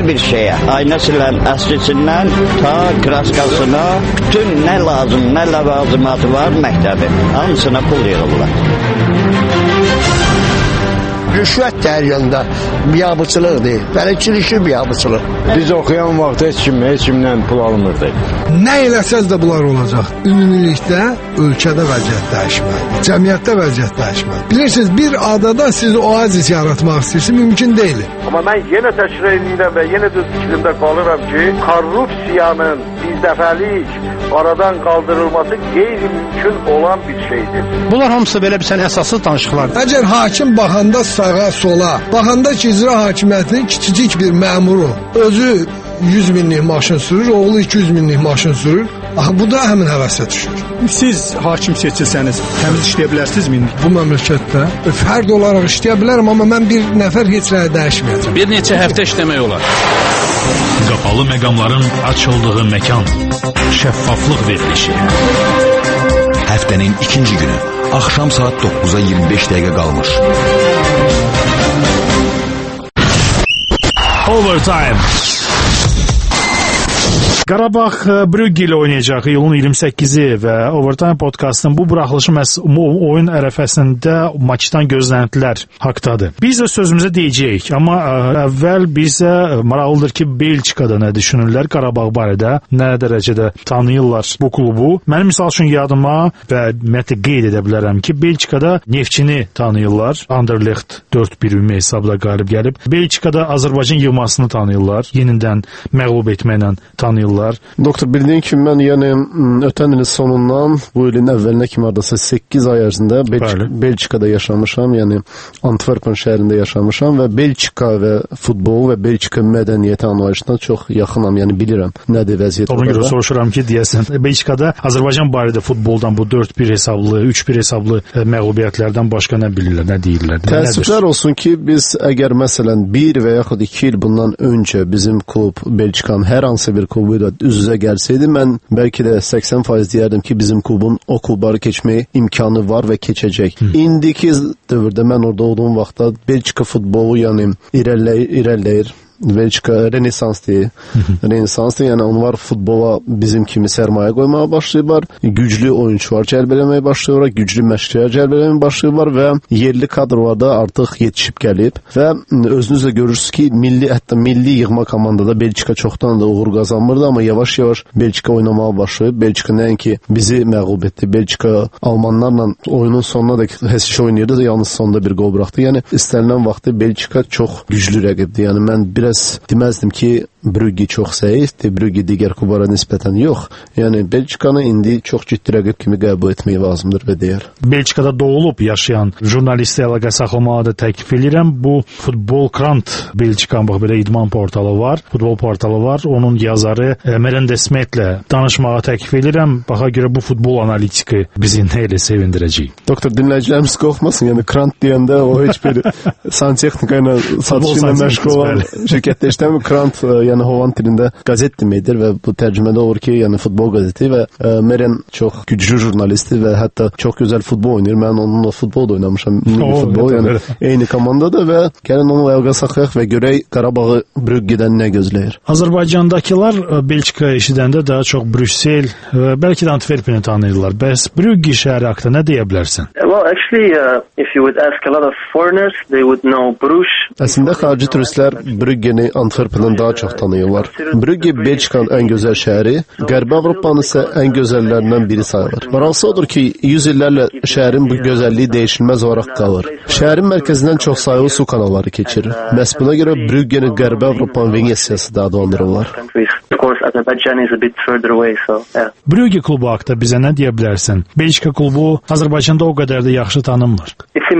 bir şeyə, aynə silən əslisindən ta kraskasına, bütün nə lazım, nə ləvazimatı var məktəbin, hamısına pul yığırlar. Rüşvət dəryanında biabıçılıq deyil, bələdçilikli biabıçılıq. Biz oxuyan vaxt heç kim, heç kimdən pul almırdı. Nə eləsəz də bunlar olacaq. Ümumilikdə ölkədə vəziyyət dəyişməlidir, cəmiyyətdə vəziyyət dəyişməlidir. Bilirsiniz, bir adada siz oazis yaratmaq istəyirsiniz, mümkün deyil. Amma mən yenə təkrar edirəm və yenə də fikrimdə qalıram ki, korrupsiyanın birdəfəlik aradan qaldırılması qeyri-mümkün olan bir şeydir. Bunlar hamısı belə bir sən əsassız danışıqlardır. Əgər hakim baxanda sağa, sola, baxanda ki, icra hakimiyyətinin kiçicik bir məmuru özü yüz minlik maşın sürür, oğlu iki yüz minlik maşın sürür. Axı, bu da həmin həvəsə düşür. Siz hakim seçilsəniz, təmiz işləyə bilərsinizmi? Bu məmləkətdə fərd olaraq işləyə bilərəm, amma mən bir nəfər heç nəyə dəyişməyəcəm. Bir neçə həftə işləmək olar. Qapalı məqamların açıldığı məkan, şəffaflıq verilişi. Həftənin ikinci günü, axşam saat dokkuza iyirmi beş dəqiqə qalmış. Overtime. Qarabağ Brügge ilə oynayacaq iyulun iyirmi səkkizi və Overtime podkastının bu buraxılışı məhz oyun ərəfəsində maçdan gözləntilər haqdadır. Biz də sözümüzə deyəcəyik, amma əvvəl bizə maraqlıdır ki, Belçikada nə düşünürlər Qarabağ barədə, nə dərəcədə tanıyırlar bu klubu. Mənim misal üçün yadıma və ümumiyyətlə qeyd edə bilərəm ki, Belçikada Neftçini tanıyırlar. Anderlecht dörd bir ümumi hesabla qalib gəlib. Belçikada Azərbaycan yığmasını tanıyırlar. Yenidən məğlub etməklə tanıyırlar. Doktor, bildiğin kimi mən yəni ötən ilin sonundan bu ilin əvvəlinə kimi ardasa səkkiz ay ərzində Belçika, Belçikada yaşamışam, yəni Antwerpen şəhərində yaşamışam və Belçika və futbol və Belçika mədəniyyəti anlayışına çox yaxınam, yəni bilirəm nədir vəziyyət. Ona görə soruşuram ki, deyəsən Belçikada Azərbaycan barədə futboldan bu dörd bir hesablı, üç bir hesablı məğlubiyyətlərdən başqa nə bilirlər, nə deyirlər? Təəssüflər olsun ki, biz əgər məsələn bir və yaxud iki il bundan öncə bizim klub Belçikanın hər hansı bir klubu üz-üzə gəlsəydi, mən bəlkə də səksən faiz deyərdim ki, bizim klubun o klubları keçməyə imkanı var və keçəcək. Hı. İndiki dövrdə mən orada olduğum vaxtda Belçika futbolu yəni irəliləyir, irəliləyir. Belçika Renesans deyil. Renesans deyil, yəni onlar futbola bizim kimi sərmayə qoymağa başlayırlar. Güclü oyunçular cəlb eləməyə başlayırlar, güclü məşqçilər cəlb eləməyə başlayırlar və yerli kadrolarda artıq yetişib gəlib və özünüz də görürsünüz ki, milli hətta milli yığma komandada Belçika çoxdan da uğur qazanmırdı, amma yavaş-yavaş Belçika oynamağa başlayıb. Belçika nəinki bizi məğlub etdi. Belçika almanlarla oyunun sonuna da həsiş oynayırdı, yalnız sonda bir qol buraxdı. Yəni istənilən vaxtı Belçika çox güclü rəqibdir. Yəni mən bir deməzdim ki, Brügge çox zəifdir, Brügge digər klublara nisbətən yox. Yəni Belçikanı indi çox ciddi rəqib kimi qəbul etmək lazımdır və deyər. Belçikada doğulub yaşayan jurnalistə əlaqə saxlamağı da təklif edirəm. Bu Futbol Krant Belçikanın bax belə idman portalı var, futbol portalı var. Onun yazarı Meren Desmetlə danışmağa təklif edirəm. Baxa görə bu futbol analitiki bizi nə ilə sevindirəcək. Doktor, dinləyicilərimiz qorxmasın. Yəni Krant deyəndə o heç bir santexnika ilə satış ilə məşğul olan şirkətdə işləmir. Krant yəni Hollанд dilində qəzet deməkdir və bu tərcümədə olur ki, yəni futbol qəzeti və e, Meren çox güclü jurnalistdir və hətta çox gözəl futbol oynayır. Mən onunla futbol da oynamışam, milli futbol, yəni eyni komandada və gəlin onunla əlaqə saxlayaq və görək Qarabağı Brüggedən nə gözləyir. Azərbaycandakılar Belçika eşidəndə daha çox Brüssel, bəlkə də Antwerpeni tanıyırlar. Bəs Brügge şəhəri haqqında nə deyə bilərsən? Well, actually, uh, if you would ask a lot of foreigners, they would know Bruges. Əslində xarici turistlər Brüggeni Antwerpendən daha çox tanıyırlar. Brügge Belçikanın ən gözəl şəhəri, Qərbi Avropanın isə ən gözəllərindən biri sayılır. Maraqlısı odur ki, yüz illərlə şəhərin bu gözəlliyi dəyişilməz olaraq qalır. Şəhərin mərkəzindən çox sayılı su kanalları keçir. Məhz buna görə Brüggeni Qərbi Avropanın Venesiyası da adlandırırlar. Brügge klubu haqqında bizə nə deyə bilərsən? Belçika klubu Azərbaycanda o qədər də yaxşı tanınmır.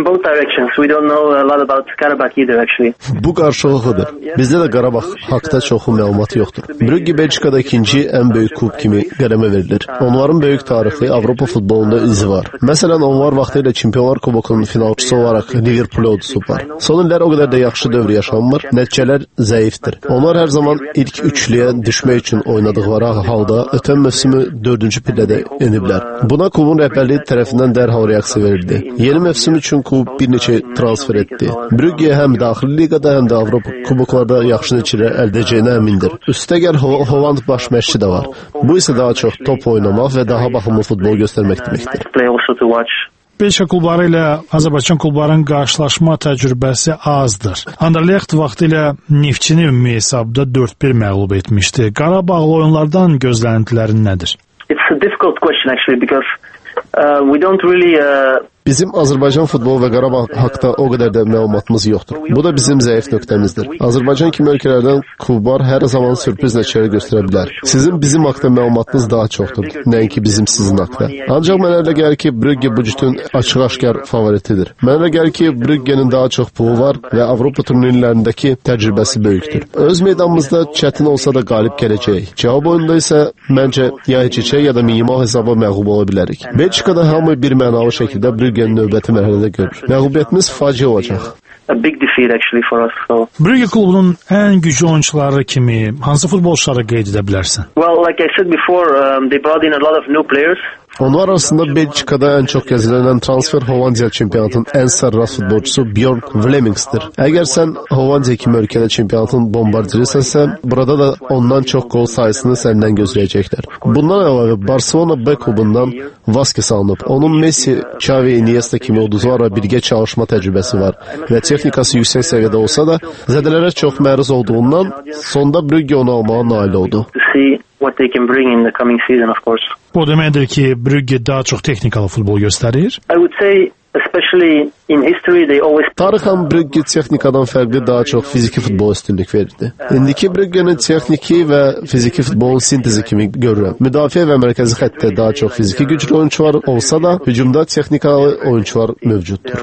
Bu qarşılıqlıdır. Bizdə də Qarabağ haqda çoxu məlumat yoxdur. Brügge Belçikada ikinci ən böyük klub kimi qələmə verilir. Onların böyük tarixi Avropa futbolunda izi var. Məsələn, onlar vaxtilə Çempionlar Kubokunun finalçısı olaraq Liverpool uduzublar. Son illər o qədər də yaxşı dövr yaşanmır, nəticələr zəifdir. Onlar hər zaman ilk üçlüyə düşmək üçün oynadıqları halda ötən mövsümü dördüncü pillədə eniblər. Buna klubun rəhbərliyi tərəfindən dərhal reaksiya verildi. Yeni mövsüm üçün üçün klub bir neçə transfer etdi. Brügge həm daxili liqada, həm də Avropa kuboklarda yaxşı nəticələr əldə edəcəyinə əmindir. Üstəgəl Ho Holland baş məşqçisi də var. Bu isə daha çox top oynamaq və daha baxımlı futbol göstərmək deməkdir. Belçika klubları ilə Azərbaycan klublarının qarşılaşma təcrübəsi azdır. Anderlecht vaxtilə Neftçini ümumi hesabda dörd bir məğlub etmişdi. Qarabağlı oyunlardan gözləntilərin nədir? It's a difficult question actually because uh, we don't really uh... Bizim Azərbaycan futbolu və Qarabağ haqda o qədər də məlumatımız yoxdur. Bu da bizim zəif nöqtəmizdir. Azərbaycan kimi ölkələrdən klublar hər zaman sürpriz nəticələr göstərə bilər. Sizin bizim haqda məlumatınız daha çoxdur, nəinki bizim sizin haqda. Ancaq mənə elə gəlir ki, Brügge bu cütün açıq-aşkar favoritidir. Mənə elə gəlir ki, Brüggenin daha çox pulu var və Avropa turnirlərindəki təcrübəsi böyükdür. Öz meydanımızda çətin olsa da qalib gələcək. Cavab oyunda isə məncə ya heç-heçə ya da minimal hesaba məğlub ola bilərik. Belçikada hamı bir mənalı şəkildə Brügge növbəti mərhələdə görür. Məğlubiyyətimiz faciə olacaq. Brügge klubunun ən güclü oyuncuları kimi hansı futbolçuları qeyd edə bilərsən? Well, like I said before, um, they brought in a lot of new players. Onlar arasında Belçikada ən çox gəzilən transfer Hollandiya çempionatının ən sərrast futbolçusu Björn Vlemings'tir. Əgər sən Hollandiya kimi ölkədə çempionatın bombardirirsənsə, burada da ondan çox gol sayısını səndən gözləyəcəklər. Bundan əlavə Barcelona B klubundan Vasquez alınıb. Onun Messi, Xavi, Iniesta kimi ulduzlarla birgə çalışma təcrübəsi var və texnikası yüksək səviyyədə olsa da, zədələrə çox məruz olduğundan sonda Brügge onu almağa nail oldu. What they can bring in the coming season, of course. Bu deməkdir ki, Brügge daha çox texnikalı futbol göstərir? I would say especially in history they always Tarixən Brügge texnikadan fərqli daha çox fiziki futbol üstünlük verirdi. İndiki Brüggenin texniki və fiziki futbolun sintezi kimi görürəm. Müdafiə və mərkəzi xəttdə daha çox fiziki güclü oyunçular olsa da, hücumda texnikalı oyunçular mövcuddur.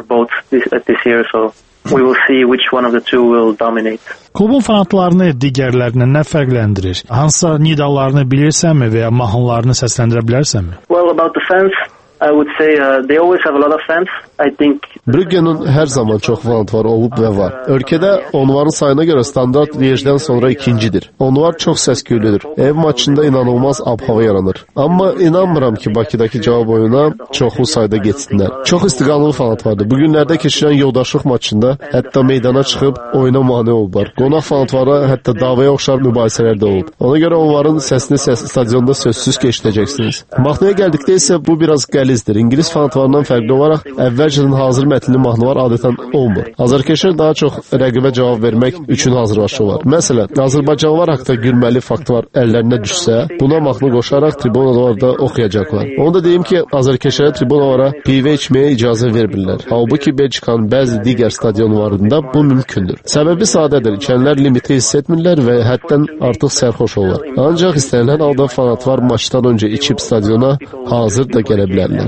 We will see which one of the two will dominate. Klubun fanatlarını digərlərindən nə fərqləndirir? Hansısa nidalarını bilirsənmi və ya mahnılarını səsləndirə bilərsənmi? Well, about the fans, I would say uh, they always have a lot of fans. I think Brügge'nin hər zaman çox fanat var, olub və var. Ölkədə onların sayına görə standart Liejdən sonra ikincidir. Onlar çox səs-küylüdür. Ev maçında inanılmaz ab-hava yaranır. Amma inanmıram ki, Bakıdakı cavab oyuna çoxlu sayda getsinlər. Çox istiqamlı fanat vardı. Bu günlərdə keçirilən yoldaşlıq maçında hətta meydana çıxıb oyuna mane olublar. Qonaq fanatlara hətta davaya oxşar mübahisələr də olub. Ona görə onların səsini səs stadionda sözsüz keçirəcəksiniz. Mahnıya gəldikdə isə bu biraz qəlizdir. İngilis fanatlarından fərqli olaraq əvvəlcədən hazır mətnli mahnılar adətən olmur. Azərkeşlər daha çox rəqibə cavab vermək üçün hazırlaşırlar. Məsələn, Azərbaycanlılar haqda gülməli faktlar əllərinə düşsə, buna mahnı qoşaraq tribunalarda oxuyacaqlar. Onu da deyim ki, Azərkeşlərə tribunalara pivə içməyə icazə vermirlər. Halbuki Belçikanın bəzi digər stadionlarında bu mümkündür. Səbəbi sadədir. İçənlər limiti hiss etmirlər və həddən artıq sərxoş olurlar. Ancaq istənilən halda fanatlar maçdan öncə içib stadiona hazır da gələ bilərlər.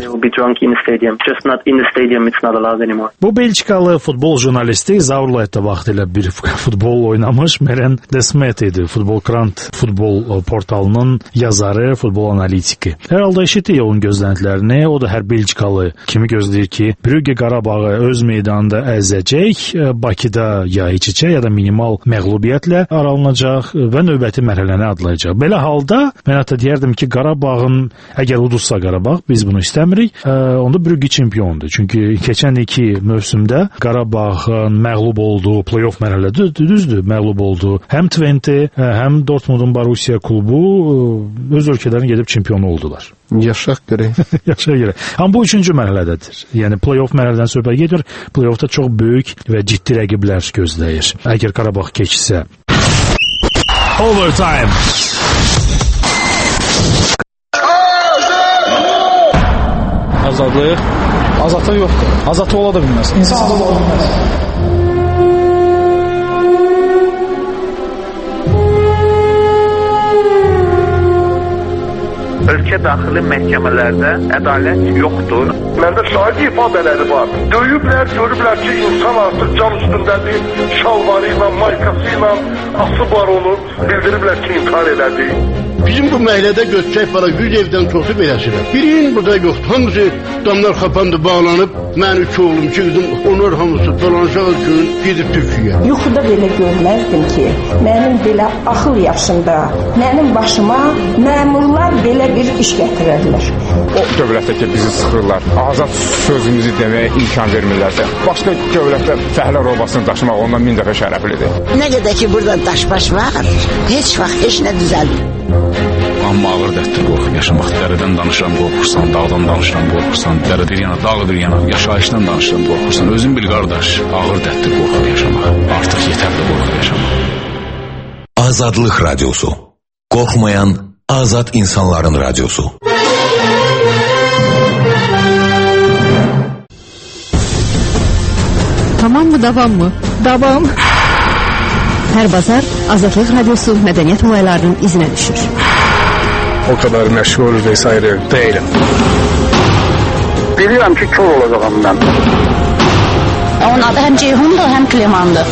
Bu Belçikalı futbol jurnalisti Zaurlaytda vaxtilə bir futbol oynamış Meren Desmet idi. Futbol Krant futbol portalının yazarı, futbol analitiki. Hər halda eşitdik onun gözləntilərini. O da hər Belçikalı kimi gözləyir ki, Brügge Qarabağı öz meydanında əzəcək, Bakıda ya heç-heçə ya da minimal məğlubiyyətlə aralanacaq və növbəti mərhələni adlayacaq. Belə halda mən hətta deyərdim ki, Qarabağın, əgər uduzsa Qarabağ, biz bunu istəmirik, onda Brügge çempiondur. Çünki keçən iki mövsümdə Qarabağın məğlub olduğu play-off mərhələdə düzdür, məğlub oldu. Həm Twente, həm Dortmundun Borussia klubu öz ölkələrinə gedib çempion oldular. Yaşaq görək. Yaşaq görək. Amma bu üçüncü mərhələdədir. Yəni play-off mərhələdən söhbət gedir. Play-offda çox böyük və ciddi rəqiblər gözləyir. Əgər Qarabağ keçsə. Overtime. Azadlıq. Azadlıq yoxdur. Azadlıq ola da bilməz. İnsan ola da bilməz. Ölkə daxili məhkəmələrdə ədalət yoxdur. Məndə şahid ifadələri var. Döyüblər, görüblər ki, insan artıq can üstündədir, şalvarı ilə, maykası ilə asıb var onu, bildiriblər ki, intihar elədi. Bizim bu məhəllədə götürək bala yüz evdən çoxu beləsidir. Birinin burada yoxdur. Hamısı damlar xapandı, bağlanıb. Mən üç oğlum, iki qızım, onlar hamısı dolanışaq üçün gedib Türkiyəyə. Yuxuda belə görməzdim ki, mənim belə axıl yaşında, mənim başıma məmurlar belə bir iş gətirərlər. O dövlətdə ki, bizi sıxırlar, azad sözümüzü deməyə imkan vermirlərsə, başqa dövlətdə fəhlər obasını daşımaq ondan min dəfə şərəflidir. Nə qədər ki, burada daş-baş var, heç vaxt heç nə düzəlmir. Amma ağır dərddir qorxub yaşamaq. Dərədən danışıram, qorxursan, dağdan danışıram, qorxursan, dərə bir yana, dağ bir yana, yaşayışdan danışıram, qorxursan. Özün bil qardaş, ağır dərddir qorxub yaşamaq. Artıq yetərli qorxub yaşamaq. Azadlıq Radyosu. Qorxmayan azad insanların radyosu. Tamam mı, davam mı? Davam. Hər bazar Azadlıq Radyosu mədəniyyət olaylarının izinə düşür. O kadar məşğul vesaire değilim. Bilirəm ki, kör olacağım mən. Onun adı həm Ceyhundur, həm Klemandır.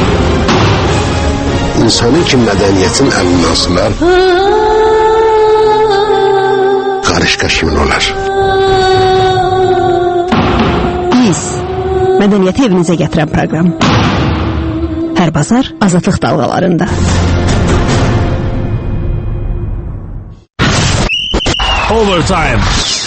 İnsanın ki mədəniyyətin əlindən asılar, qarışqa kimin olar? Biz, mədəniyyəti evinizə gətirən proqram. Hər bazar Azadlıq dalğalarında. Overtime.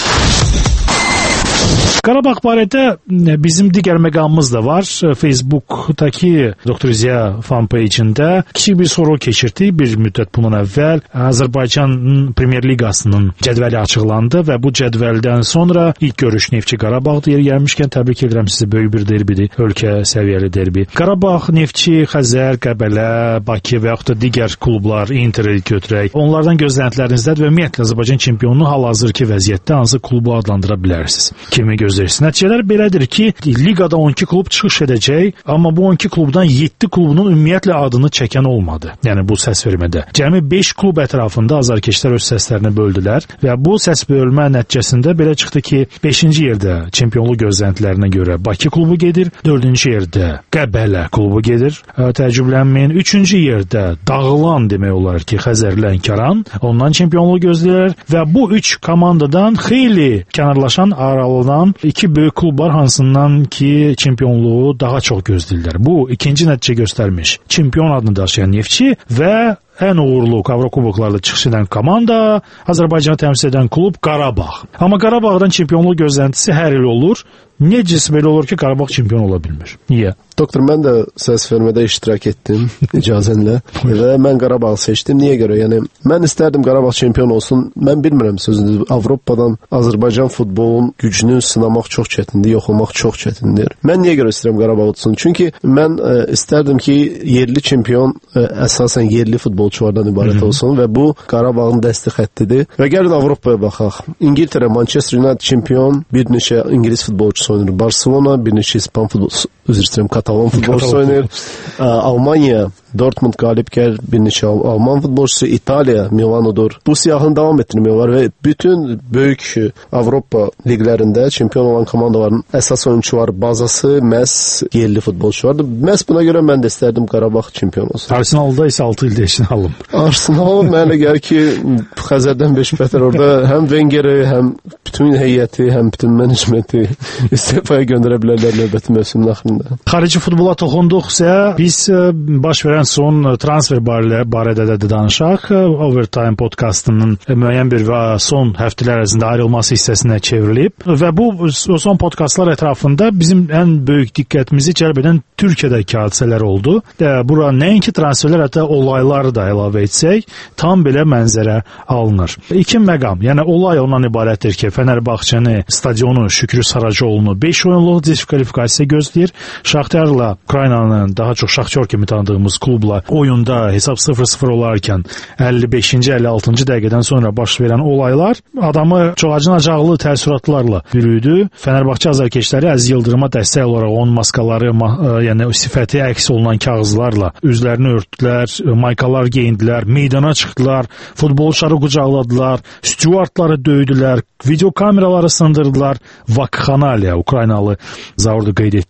Qarabağ barədə bizim digər məqamımız da var. Facebook'daki Doktor Ziya fan page-ində kiçik bir soru keçirdik bir müddət bundan əvvəl. Azərbaycan Premyer Liqasının cədvəli açıqlandı və bu cədvəldən sonra ilk görüş Neftçi Qarabağda yer gəlmişkən təbrik edirəm sizi, böyük bir derbidir, ölkə səviyyəli derbi. Qarabağ, Neftçi, Xəzər, Qəbələ, Bakı və yaxud da digər klublar, Interi götürək. Onlardan gözləntilərinizdə və ümumiyyətlə Azərbaycan çempionu hal-hazırki vəziyyətdə hansı klubu adlandıra bilərsiniz? Kimi gözləyirsiniz? Nəticələr belədir ki, liqada on iki klub çıxış edəcək, amma bu on iki klubdan yeddi klubunun ümumiyyətlə adını çəkən olmadı. Yəni bu səs vermədə. Cəmi beş klub ətrafında azarkeşlər öz səslərini böldülər və bu səs bölmə nəticəsində belə çıxdı ki, beşinci yerdə çempionluq gözləntilərinə görə Bakı klubu gedir, dördüncü yerdə Qəbələ klubu gedir, təəccüblənməyin, üçüncü yerdə dağılan demək olar ki, Xəzər Lənkəran ondan çempionluq gözləyirlər və bu üç komandadan xeyli kənarlaşan aralıdan iki böyük klub var, hansından ki çempionluğu daha çox gözləyirlər. Bu ikinci nəticə göstərmiş. Çempion adını daşıyan Neftçi və ən uğurlu Avrokuboklarda çıxış edən komanda, Azərbaycanı təmsil edən klub Qarabağ. Amma Qarabağdan çempionluq gözləntisi hər il olur. Necəsə belə olur ki, Qarabağ çempion ola bilmir. Niyə? Doktor, mən də səs vermədə iştirak etdim icazənlə və mən Qarabağı seçdim. Niyə görə? Yəni mən istərdim Qarabağ çempion olsun. Mən bilmirəm sözünüzü. Avropadan Azərbaycan futbolunun gücünü sınamaq çox çətindir, yoxlamaq çox çətindir. Mən niyə görə istəyirəm Qarabağ olsun? Çünki mən ə, istərdim ki, yerli çempion ə, əsasən yerli futbolçulardan ibarət olsun və bu Qarabağın dəsti xəttidir. Və gəlin Avropaya baxaq. İngiltərə, Manchester United çempion, bir neçə İngilis futbolçusu oynayır. Barcelona, bir neçə İspan futbolçusu, üzr istəyirəm, Katalon futbolçusu oynayır. Almanya, Dortmund qalib gəlir, bir neçə Alman futbolçusu, İtaliya, Milanodur. Bu siyahını davam etdirmək olar və bütün böyük Avropa liqlərində çempion olan komandaların əsas oyunçular bazası məhz yerli futbolçulardır. Məhz buna görə mən də istərdim Qarabağ çempion olsun. Arsenalda isə altı ildə işini alınmır. Arsenal mənə gəlir ki, Xəzərdən beş bətər orada həm Wengeri, həm bütün heyəti, həm bütün menecmenti istifaya göndərə bilərlər növbəti mövsümün axırında. Xarici futbola toxunduqsa, biz baş verən son transfer barədə də danışaq. Overtime podkastının müəyyən bir və son həftələr ərzində ayrılması hissəsinə çevrilib və bu son podkastlar ətrafında bizim ən böyük diqqətimizi cəlb edən Türkiyədəki hadisələr oldu. Bura nəinki transferlər, hətta olayları da əlavə etsək, tam belə mənzərə alınır. İki məqam, yəni olay ondan ibarətdir ki, Fenerbahçəni stadionu Şükrü Saracoğlu'nu beş oyunluq diskvalifikasiya gözləyir. Şaxtarla Ukraynanın daha çox Şaxtyor kimi tanıdığımız klubla oyunda hesab sıfır sıfır olarkən əlli beşinci əlli altıncı dəqiqədən sonra baş verən olaylar adamı çox acınacaqlı təəssüratlarla bürüdü. Fenerbahçe azarkeşləri Əziz Yıldırıma dəstək olaraq onun maskaları, ma yəni sifəti əks olunan kağızlarla üzlərini örtdülər, maykalar geyindilər, meydana çıxdılar, futbolçuları qucaqladılar, stüardları döydülər, video kameraları sındırdılar. Vakxanalya, Ukraynalı Zaurdu qeyd etdi Facebook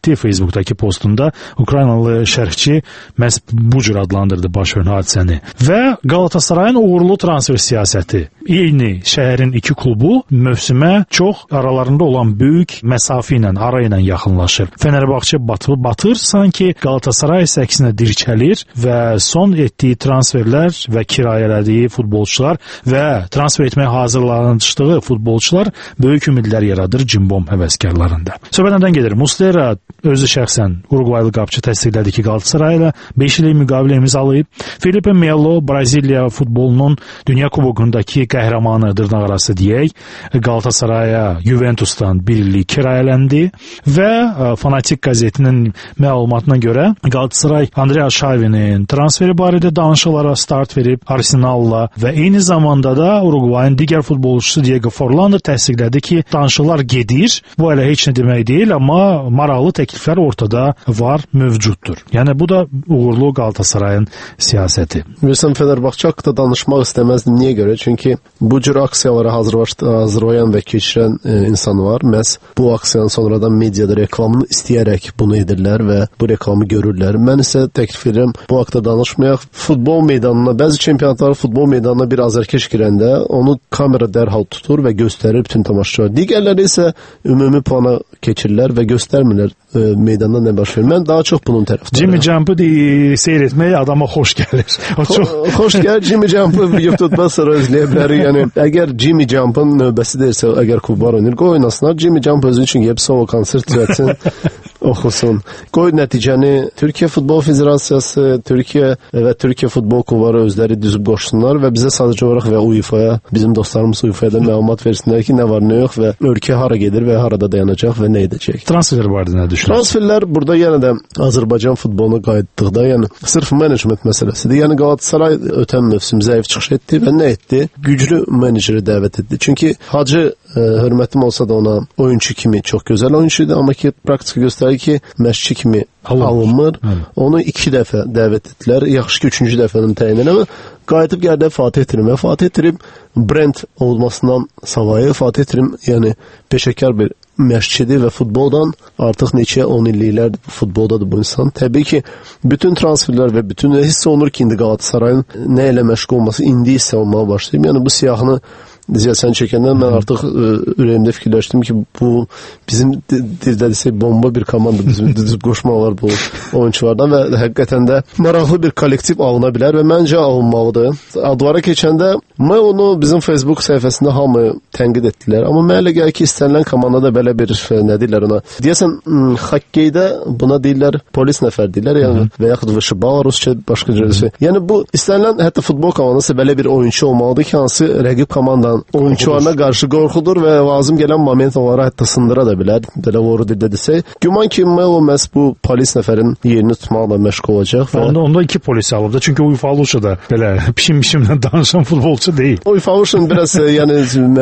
Facebook'dakı postunda Ukraynalı şərhçi məhz bu cür adlandırdı baş verən hadisəni. Və Qalatasarayın uğurlu transfer siyasəti. Eyni şəhərin iki klubu mövsümə çox aralarında olan böyük məsafə ilə, ara ilə yaxınlaşır. Fenerbahçe batır, batır, sanki Galatasaray isə əksinə dirçəlir və son etdiyi transferlər və kirayələdiyi futbolçular və transfer etməyə hazırlanışdığı futbolçular böyük ümidlər yaradır cimbom həvəskarlarında. Söhbət nədən gedir? Muslera özü şəxsən Uruguaylı qapıcı təsdiqlədi ki, Galatasaray ilə beş illik müqavilə imzalayıb. Felipe Melo Braziliya futbolunun Dünya Kubokundakı qəhrəmanı dırnaqarası deyək, Galatasaraya Juventusdan bir illik kirayələndi və Fanatik qəzetinin məlumatına görə Galatasaray Andrei Arşavinin transferi barədə danışıqlara start verib Arsenalla və eyni zamanda da Uruguayın digər futbolçusu Diego Forlán təsdiqlədi ki, danışıqlar gedir. Bu hələ heç nə demək deyil, amma maraqlı təkliflər ortada var, mövcuddur. Yəni bu da uğurlu Galatasarayın siyasəti. Bilirsən, Fenerbahçe haqqında danışmaq istəməzdim. Niyə görə? Çünki bu cür aksiyalara hazırlayan və keçirən e, insan var. Məhz bu aksiyanın sonradan mediada reklamını istəyərək bunu edirlər və bu reklamı görürlər. Mən isə təklif edirəm, bu haqda danışmayaq. Futbol meydanına, bəzi çempionatlar futbol meydanına bir azarkeş girəndə onu kamera dərhal tutur və göstərir bütün tamaşaçılara. Digərləri isə ümumi plana keçirlər və göstərmirlər e, meydanda nə baş verir. Mən daha çox bunun tərəfdarıyam. Jimmy Jump'ı seyr etmək adama xoş gəlir. O çox xoş gəlir. Jimmy Jump'ı YouTube'da sonra izləyə bilərik. Yəni əgər Jimmy Jump'ın növbəsi deyirsə, əgər klublar oynayır, qoy oynasınlar. Jimmy Jump özü üçün gəlib solo konsert düzəltsin, oxusun. Qoy nəticəni Türkiyə Futbol Federasiyası, Türkiyə və Türkiyə futbol klubları özləri düzüb qoşsunlar və bizə sadəcə olaraq və UEFA-ya, bizim dostlarımız UEFA-ya məlumat versinlər ki, nə var, nə yox və ölkə hara gedir və harada dayanacaq və nə edəcək. Transferlər barədə nə düşünürsünüz? Transferlər burada yenə də Azərbaycan futboluna qayıtdıqda, yəni sırf menecment məsələsidir. Yəni Galatasaray ötən mövsüm zəif çıxış etdi və nə etdi? Güclü meneceri dəvət etdi. Çünki Hacı e, hörmətim olsa da ona oyunçu kimi çox gözəl oyunçuydu, amma ki praktika göstərir ki, məşqçi kimi alınmır. Onu iki dəfə dəvət etdilər. Yaxşı ki, üçüncü dəfənin təyin eləmə. Qayıtıb gəldi Fatih Terimə. Fatih Terim brend olmasından savayı Fatih Terim yəni peşəkar bir məşqçidir və futboldan artıq neçə on illiklərdir futboldadır bu insan. Təbii ki, bütün transferlər və bütün hiss olunur ki, indi Galatasarayın nə ilə məşğul olması indi hiss olmağa başlayıb. Yəni bu siyahını Ziyəsən çəkəndən mən artıq ə, ürəyimdə fikirləşdim ki, bu bizim dildə desək bomba bir komanda bizim düzüb qoşmaq var bu oyunçulardan və həqiqətən də maraqlı bir kollektiv alına bilər və məncə alınmalıdır. Advara keçəndə mən onu bizim Facebook səhifəsində hamı tənqid etdilər, amma mənə elə gəlir ki, istənilən komandada belə bir nə deyirlər ona? Deyəsən xokkeydə buna deyirlər polis nəfər deyirlər, yəni və yaxud vışıbal rusca başqa cürəsi. Yəni bu istənilən hətta futbol komandası belə bir oyunçu olmalıdır ki, hansı rəqib komandanın oyunçularına qarşı qorxudur və lazım gələn moment onlara hətta sındıra da bilər. Belə voru dildə desək. Güman ki, Melo məhz bu polis nəfərin yerini tutmaqla məşğul olacaq. Və... Onda, onda iki polis alıb da. Çünki Uyfaluş da belə pişim-pişimlə danışan futbolçu deyil. Uyfaluşun biraz yəni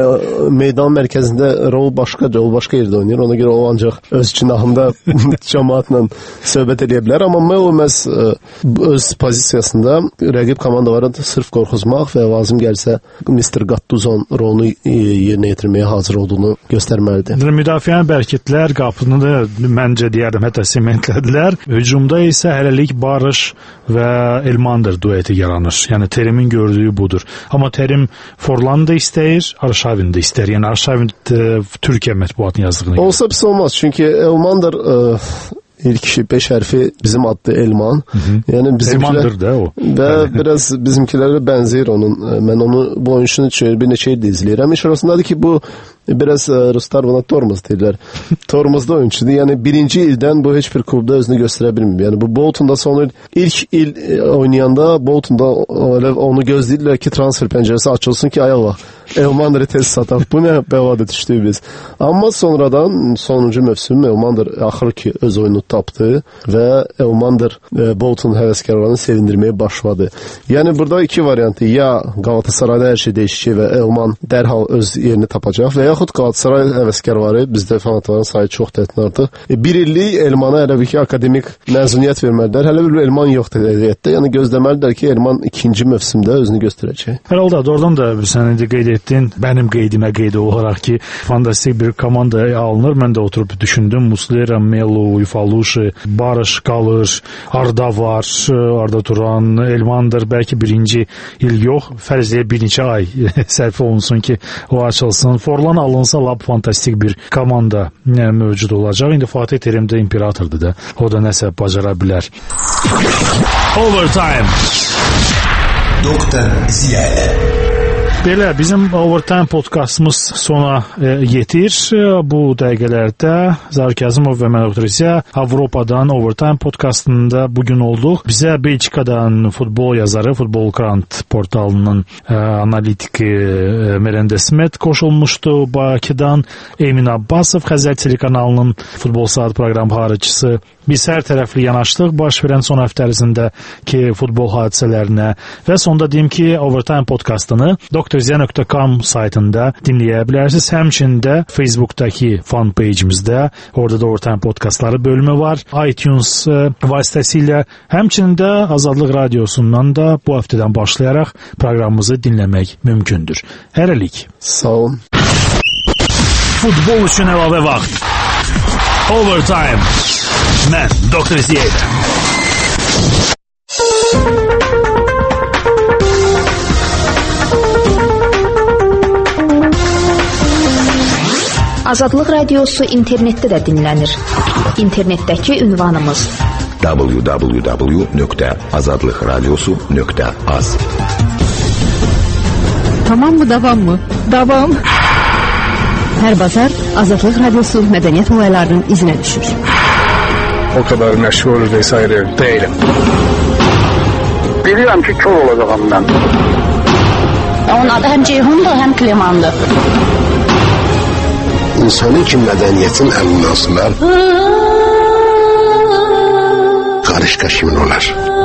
meydan mərkəzində rol başqadır, o başqa yerdə oynayır. Ona görə o ancaq öz cinahında cəmaatla söhbət edə bilər. Amma Melo məhz öz pozisiyasında rəqib komandalara sırf qorxuzmaq və lazım gəlsə mister Gattuso rolunu yerinə yetirməyə hazır olduğunu göstərməlidir. Müdafiəni bərkitdilər, qapını da məncə deyərdim, hətta sementlədilər. Hücumda isə hələlik Barış və Elmander dueti yaranır. Yəni Terimin gördüyü budur. Amma Terim Forlanı da istəyir, Arşavin də istəyir. Yəni Arşavin Türkiyə mətbuatının yazdığını. Olsa pis olmaz. Çünki Elmander ə, İlk beş hərfi bizim adlı Elman. Hı -hı. Yəni bizimkiler da o. Və biraz bizimkilərə bənzəyir onun. Mən onu bu oyunçunu bir neçə ildə izləyirəm. İş arasındadır ki, bu biraz Ruslar buna Tormuz deyirlər. Tormuzda oyunçudur. Yəni birinci ildən bu heç bir klubda özünü göstərə bilmir. Yəni bu Boltonda son ilk il oynayanda Boltonda onu gözləyirlər ki, transfer pəncərəsi açılsın ki, ay Allah, Elmander'i tez sataq. Bu nə bəvadə düşdük biz. Amma sonradan sonuncu mövsüm Elmander axır ki öz oyunu tapdı və Elmander e, Bolton həvəskarlarını sevindirməyə başladı. Yəni burada iki variantı, ya Galatasarayda hər şey dəyişəcək və Elman dərhal öz yerini tapacaq və yaxud Qalatasaray həvəskarları, bizdə fanatların sayı çox tətnardır. E, bir illik Elmana hələ bir ki, akademik məzuniyyət verməlilər. Hələ bir Elman yoxdur heyətdə. Yəni gözləməlidirlər ki, Elman ikinci mövsümdə özünü göstərəcək. Hər halda doğrudan da sən indi qeyd etdin, mənim qeydimə qeyd olaraq ki, fantastik bir komanda alınır. Mən də oturub düşündüm. Muslera, Melo, Ufaluşi, Barış qalır, Arda var, Arda Turan, Elmandır. Bəlkə birinci il yox, fərziyə bir neçə ay sərf olunsun ki, o açılsın. Forlan alınsa lap fantastik bir komanda mövcud olacaq. İndi Fatih Terim də imperatordur da. O da nəsə bacara bilər. Overtime. Doktor Ziyadə. Belə, bizim Overtime podkastımız sona e, yetir. Bu dəqiqələrdə Zahir Kazımov və mən Doktor Ziya Avropadan Overtime podkastında bugün olduq. Bizə Belçikadan futbol yazarı, Futbol Krant portalının e, analitiki e, Merende Smet qoşulmuşdu. Bakıdan Emin Abbasov, Xəzər telekanalının Futbol Saat proqram haricisi. Biz hər tərəfli yanaşdıq baş verən son həftə ərzindəki futbol hadisələrinə və sonda deyim ki, Overtime podkastını doktor ziya nöqtə com saytında dinləyə bilərsiniz. Həmçində Facebook'dakı fan page'imizdə, orada da Overtime podkastları bölümü var. iTunes vasitəsilə, həmçində Azadlıq Radiosundan da bu həftədən başlayaraq proqramımızı dinləmək mümkündür. Hələlik. Sağ olun. Futbol üçün əlavə vaxt. Overtime. Mən Doktor Ziyadə. Azadlıq Radiosu internetdə də dinlənir. İnternetdəki ünvanımız w w w nöqtə azadlıq radiosu nöqtə az. Tamam mı, davam mı? Davam. Hər bazar Azadlıq Radiosu mədəniyyət olaylarının izinə düşür. O kadar məşğul vesaire değilim. Bilirəm ki, kör olacağım mən. Onun adı həm Ceyhundur, həm Klemandır. İnsani ki, mədəniyyətin əlindən asılar, qarışqa kimin olar?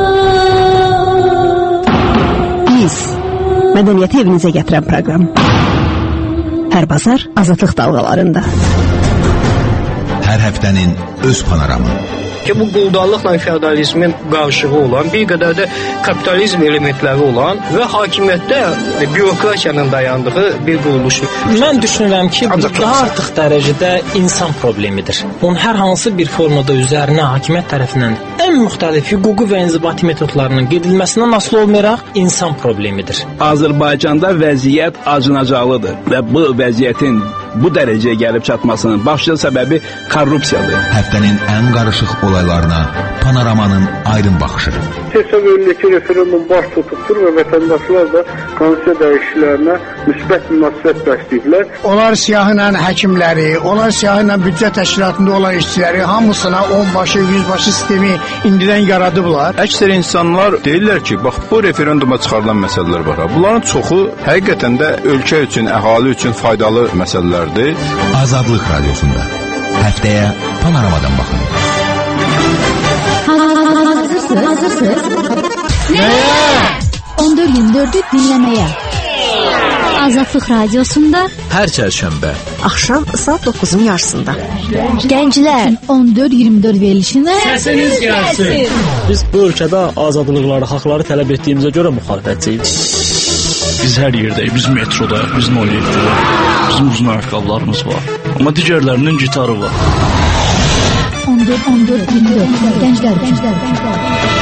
Biz, mədəniyyəti evinizə gətirən proqram. Hər bazar Azadlıq dalğalarında. Hər həftənin öz panoramı. Ki bu quldarlıqla feodalizmin qarşılığı olan, bir qədər də kapitalizm elementləri olan və hakimiyyətdə bürokratiyanın dayandığı bir quruluşdur. Mən düşünürəm ki, bu daha artıq dərəcədə insan problemidir. Onun hər hansı bir formada üzərinə hakimiyyət tərəfindən ən müxtəlif hüquqi və inzibati metodlarının gedilməsindən asılı olmayaraq insan problemidir. Azərbaycanda vəziyyət acınacaqlıdır və bu vəziyyətin bu dərəcəyə gəlib çatmasının başlıca səbəbi korrupsiyadır. Həftənin ən qarışıq olaylarına panoramanın aydın baxışı. Hesab edilir ki, referendum baş tutubdur və vətəndaşlar da konstitusiya dəyişikliklərinə müsbət münasibət bəsləyirlər. Onlar siyahıyla həkimləri, onlar siyahıyla büdcə təşkilatında olan işçiləri hamısına onbaşı, yüzbaşı sistemi indidən yaradıblar. Əksər insanlar deyirlər ki, bax bu referenduma çıxarılan məsələlər var. Bunların çoxu həqiqətən də ölkə üçün, əhali üçün faydalı məsələlərdir. Azadlıq Radiosunda həftəyə panoramadan baxın. Hazırsınız? Hazırsınız? Nəyə? on dörd iyirmi dördü dinləməyə. Azadlıq Radiosunda hər çərşənbə axşam saat doqquzun yarısında. Gənclər on dörd iyirmi dörd verilişinə səsiniz gəlsin. Biz bu ölkədə azadlıqları, haqları tələb etdiyimizə görə müxalifətçiyiz. Biz hər yerdəyik, biz metrodayıq, biz moleydəyik, bizim uzun ayaqqabılarımız var. Amma digərlərinin gitarı var. on dörd on dörd iyirmi dörd Gənclər, gənclər, gənclər.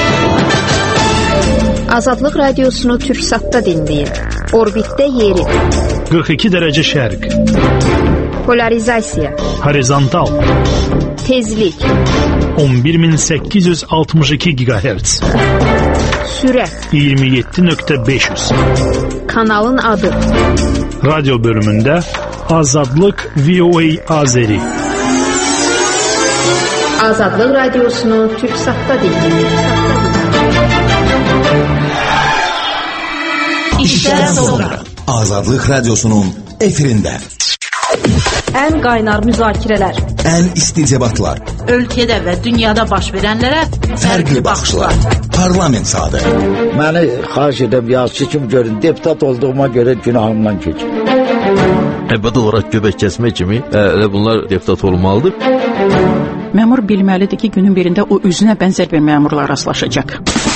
Azadlıq Radiosunu Türksatda dinləyin. Orbitdə yeri. qırx iki dərəcə şərq. Polarizasiya. Horizontal. Tezlik. on bir min səkkiz yüz altmış iki gigahertz. Sürət. iyirmi yeddi nöqtə beş yüz. Kanalın adı. Radyo bölümündə Azadlıq V O A Azeri. Azadlıq Radiosunu Türksatda dinləyin. İşdən sonra. Azadlıq Radiosunun efirində. Ən qaynar müzakirələr, ən isti debatlar, ölkədə və dünyada baş verənlərə fərqli baxışlar. Parlament saatı. Məni xahiş edirəm, yazıcı kimi görün, deputat olduğuma görə günahımdan keçin. Əbədi olaraq göbək kəsmək kimi elə bunlar deputat olmalıdır. Məmur bilməlidir ki, günün birində o üzünə bənzər bir məmurla rastlaşacaq.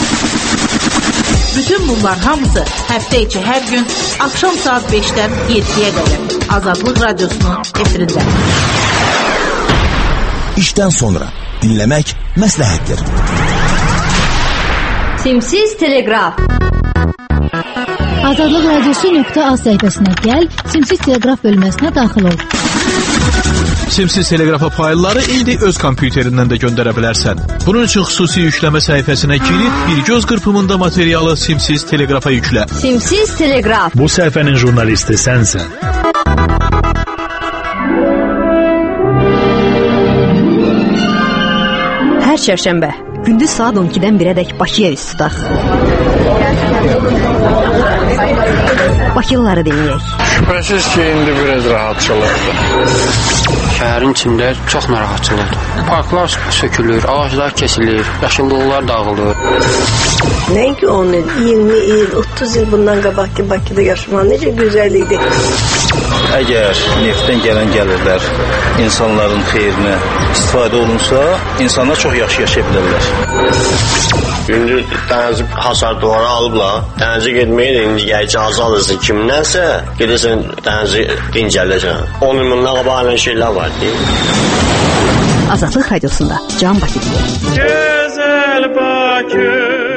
Bütün bunlar hamısı həftə içi hər gün axşam saat beşdən yeddiyə qədər Azadlıq Radyosu'nun efirində. İşdən sonra dinləmək məsləhətdir. Simsiz Telegraf. Azadlıq Radyosu nöqtə az səhifəsinə gəl, Simsiz Telegraf bölməsinə daxil ol. Simsiz Telegrafa faylları indi öz kompüterindən də göndərə bilərsən. Bunun üçün xüsusi yükləmə səhifəsinə girib, bir göz qırpımında materialı Simsiz Telegrafa yüklə. Simsiz Telegraf. Bu səhifənin jurnalisti sənsən. Hər çərşənbə, gündüz saat on ikidən birədək Bakıya üst tutaq. Bakılıları dinləyək. Şübhəsiz ki, indi biraz rahatçılıqdır. Şəhərin içində çox narahatçılıqdır. Parklar sökülür, ağaclar kesilir, yaşıllıqlar dağılır. Nəinki on il, iyirmi il, otuz il bundan qabaqki Bakıda yaşamaq necə gözəl idi. Əgər neftdən gələn gəlirlər insanların xeyrinə istifadə olunsa, insanlar çox yaxşı yaşaya bilərlər. Gündür dənizi hasar duvara alıblar. Dənizi getməyə də indi icazə alırsın kimdənsə, gedirsən dənizi dincəlirsən. on il bundan qabaq şeylər var deyil. Azadlıq Radiosunda Can Bakı deyil. Gözəl Bakı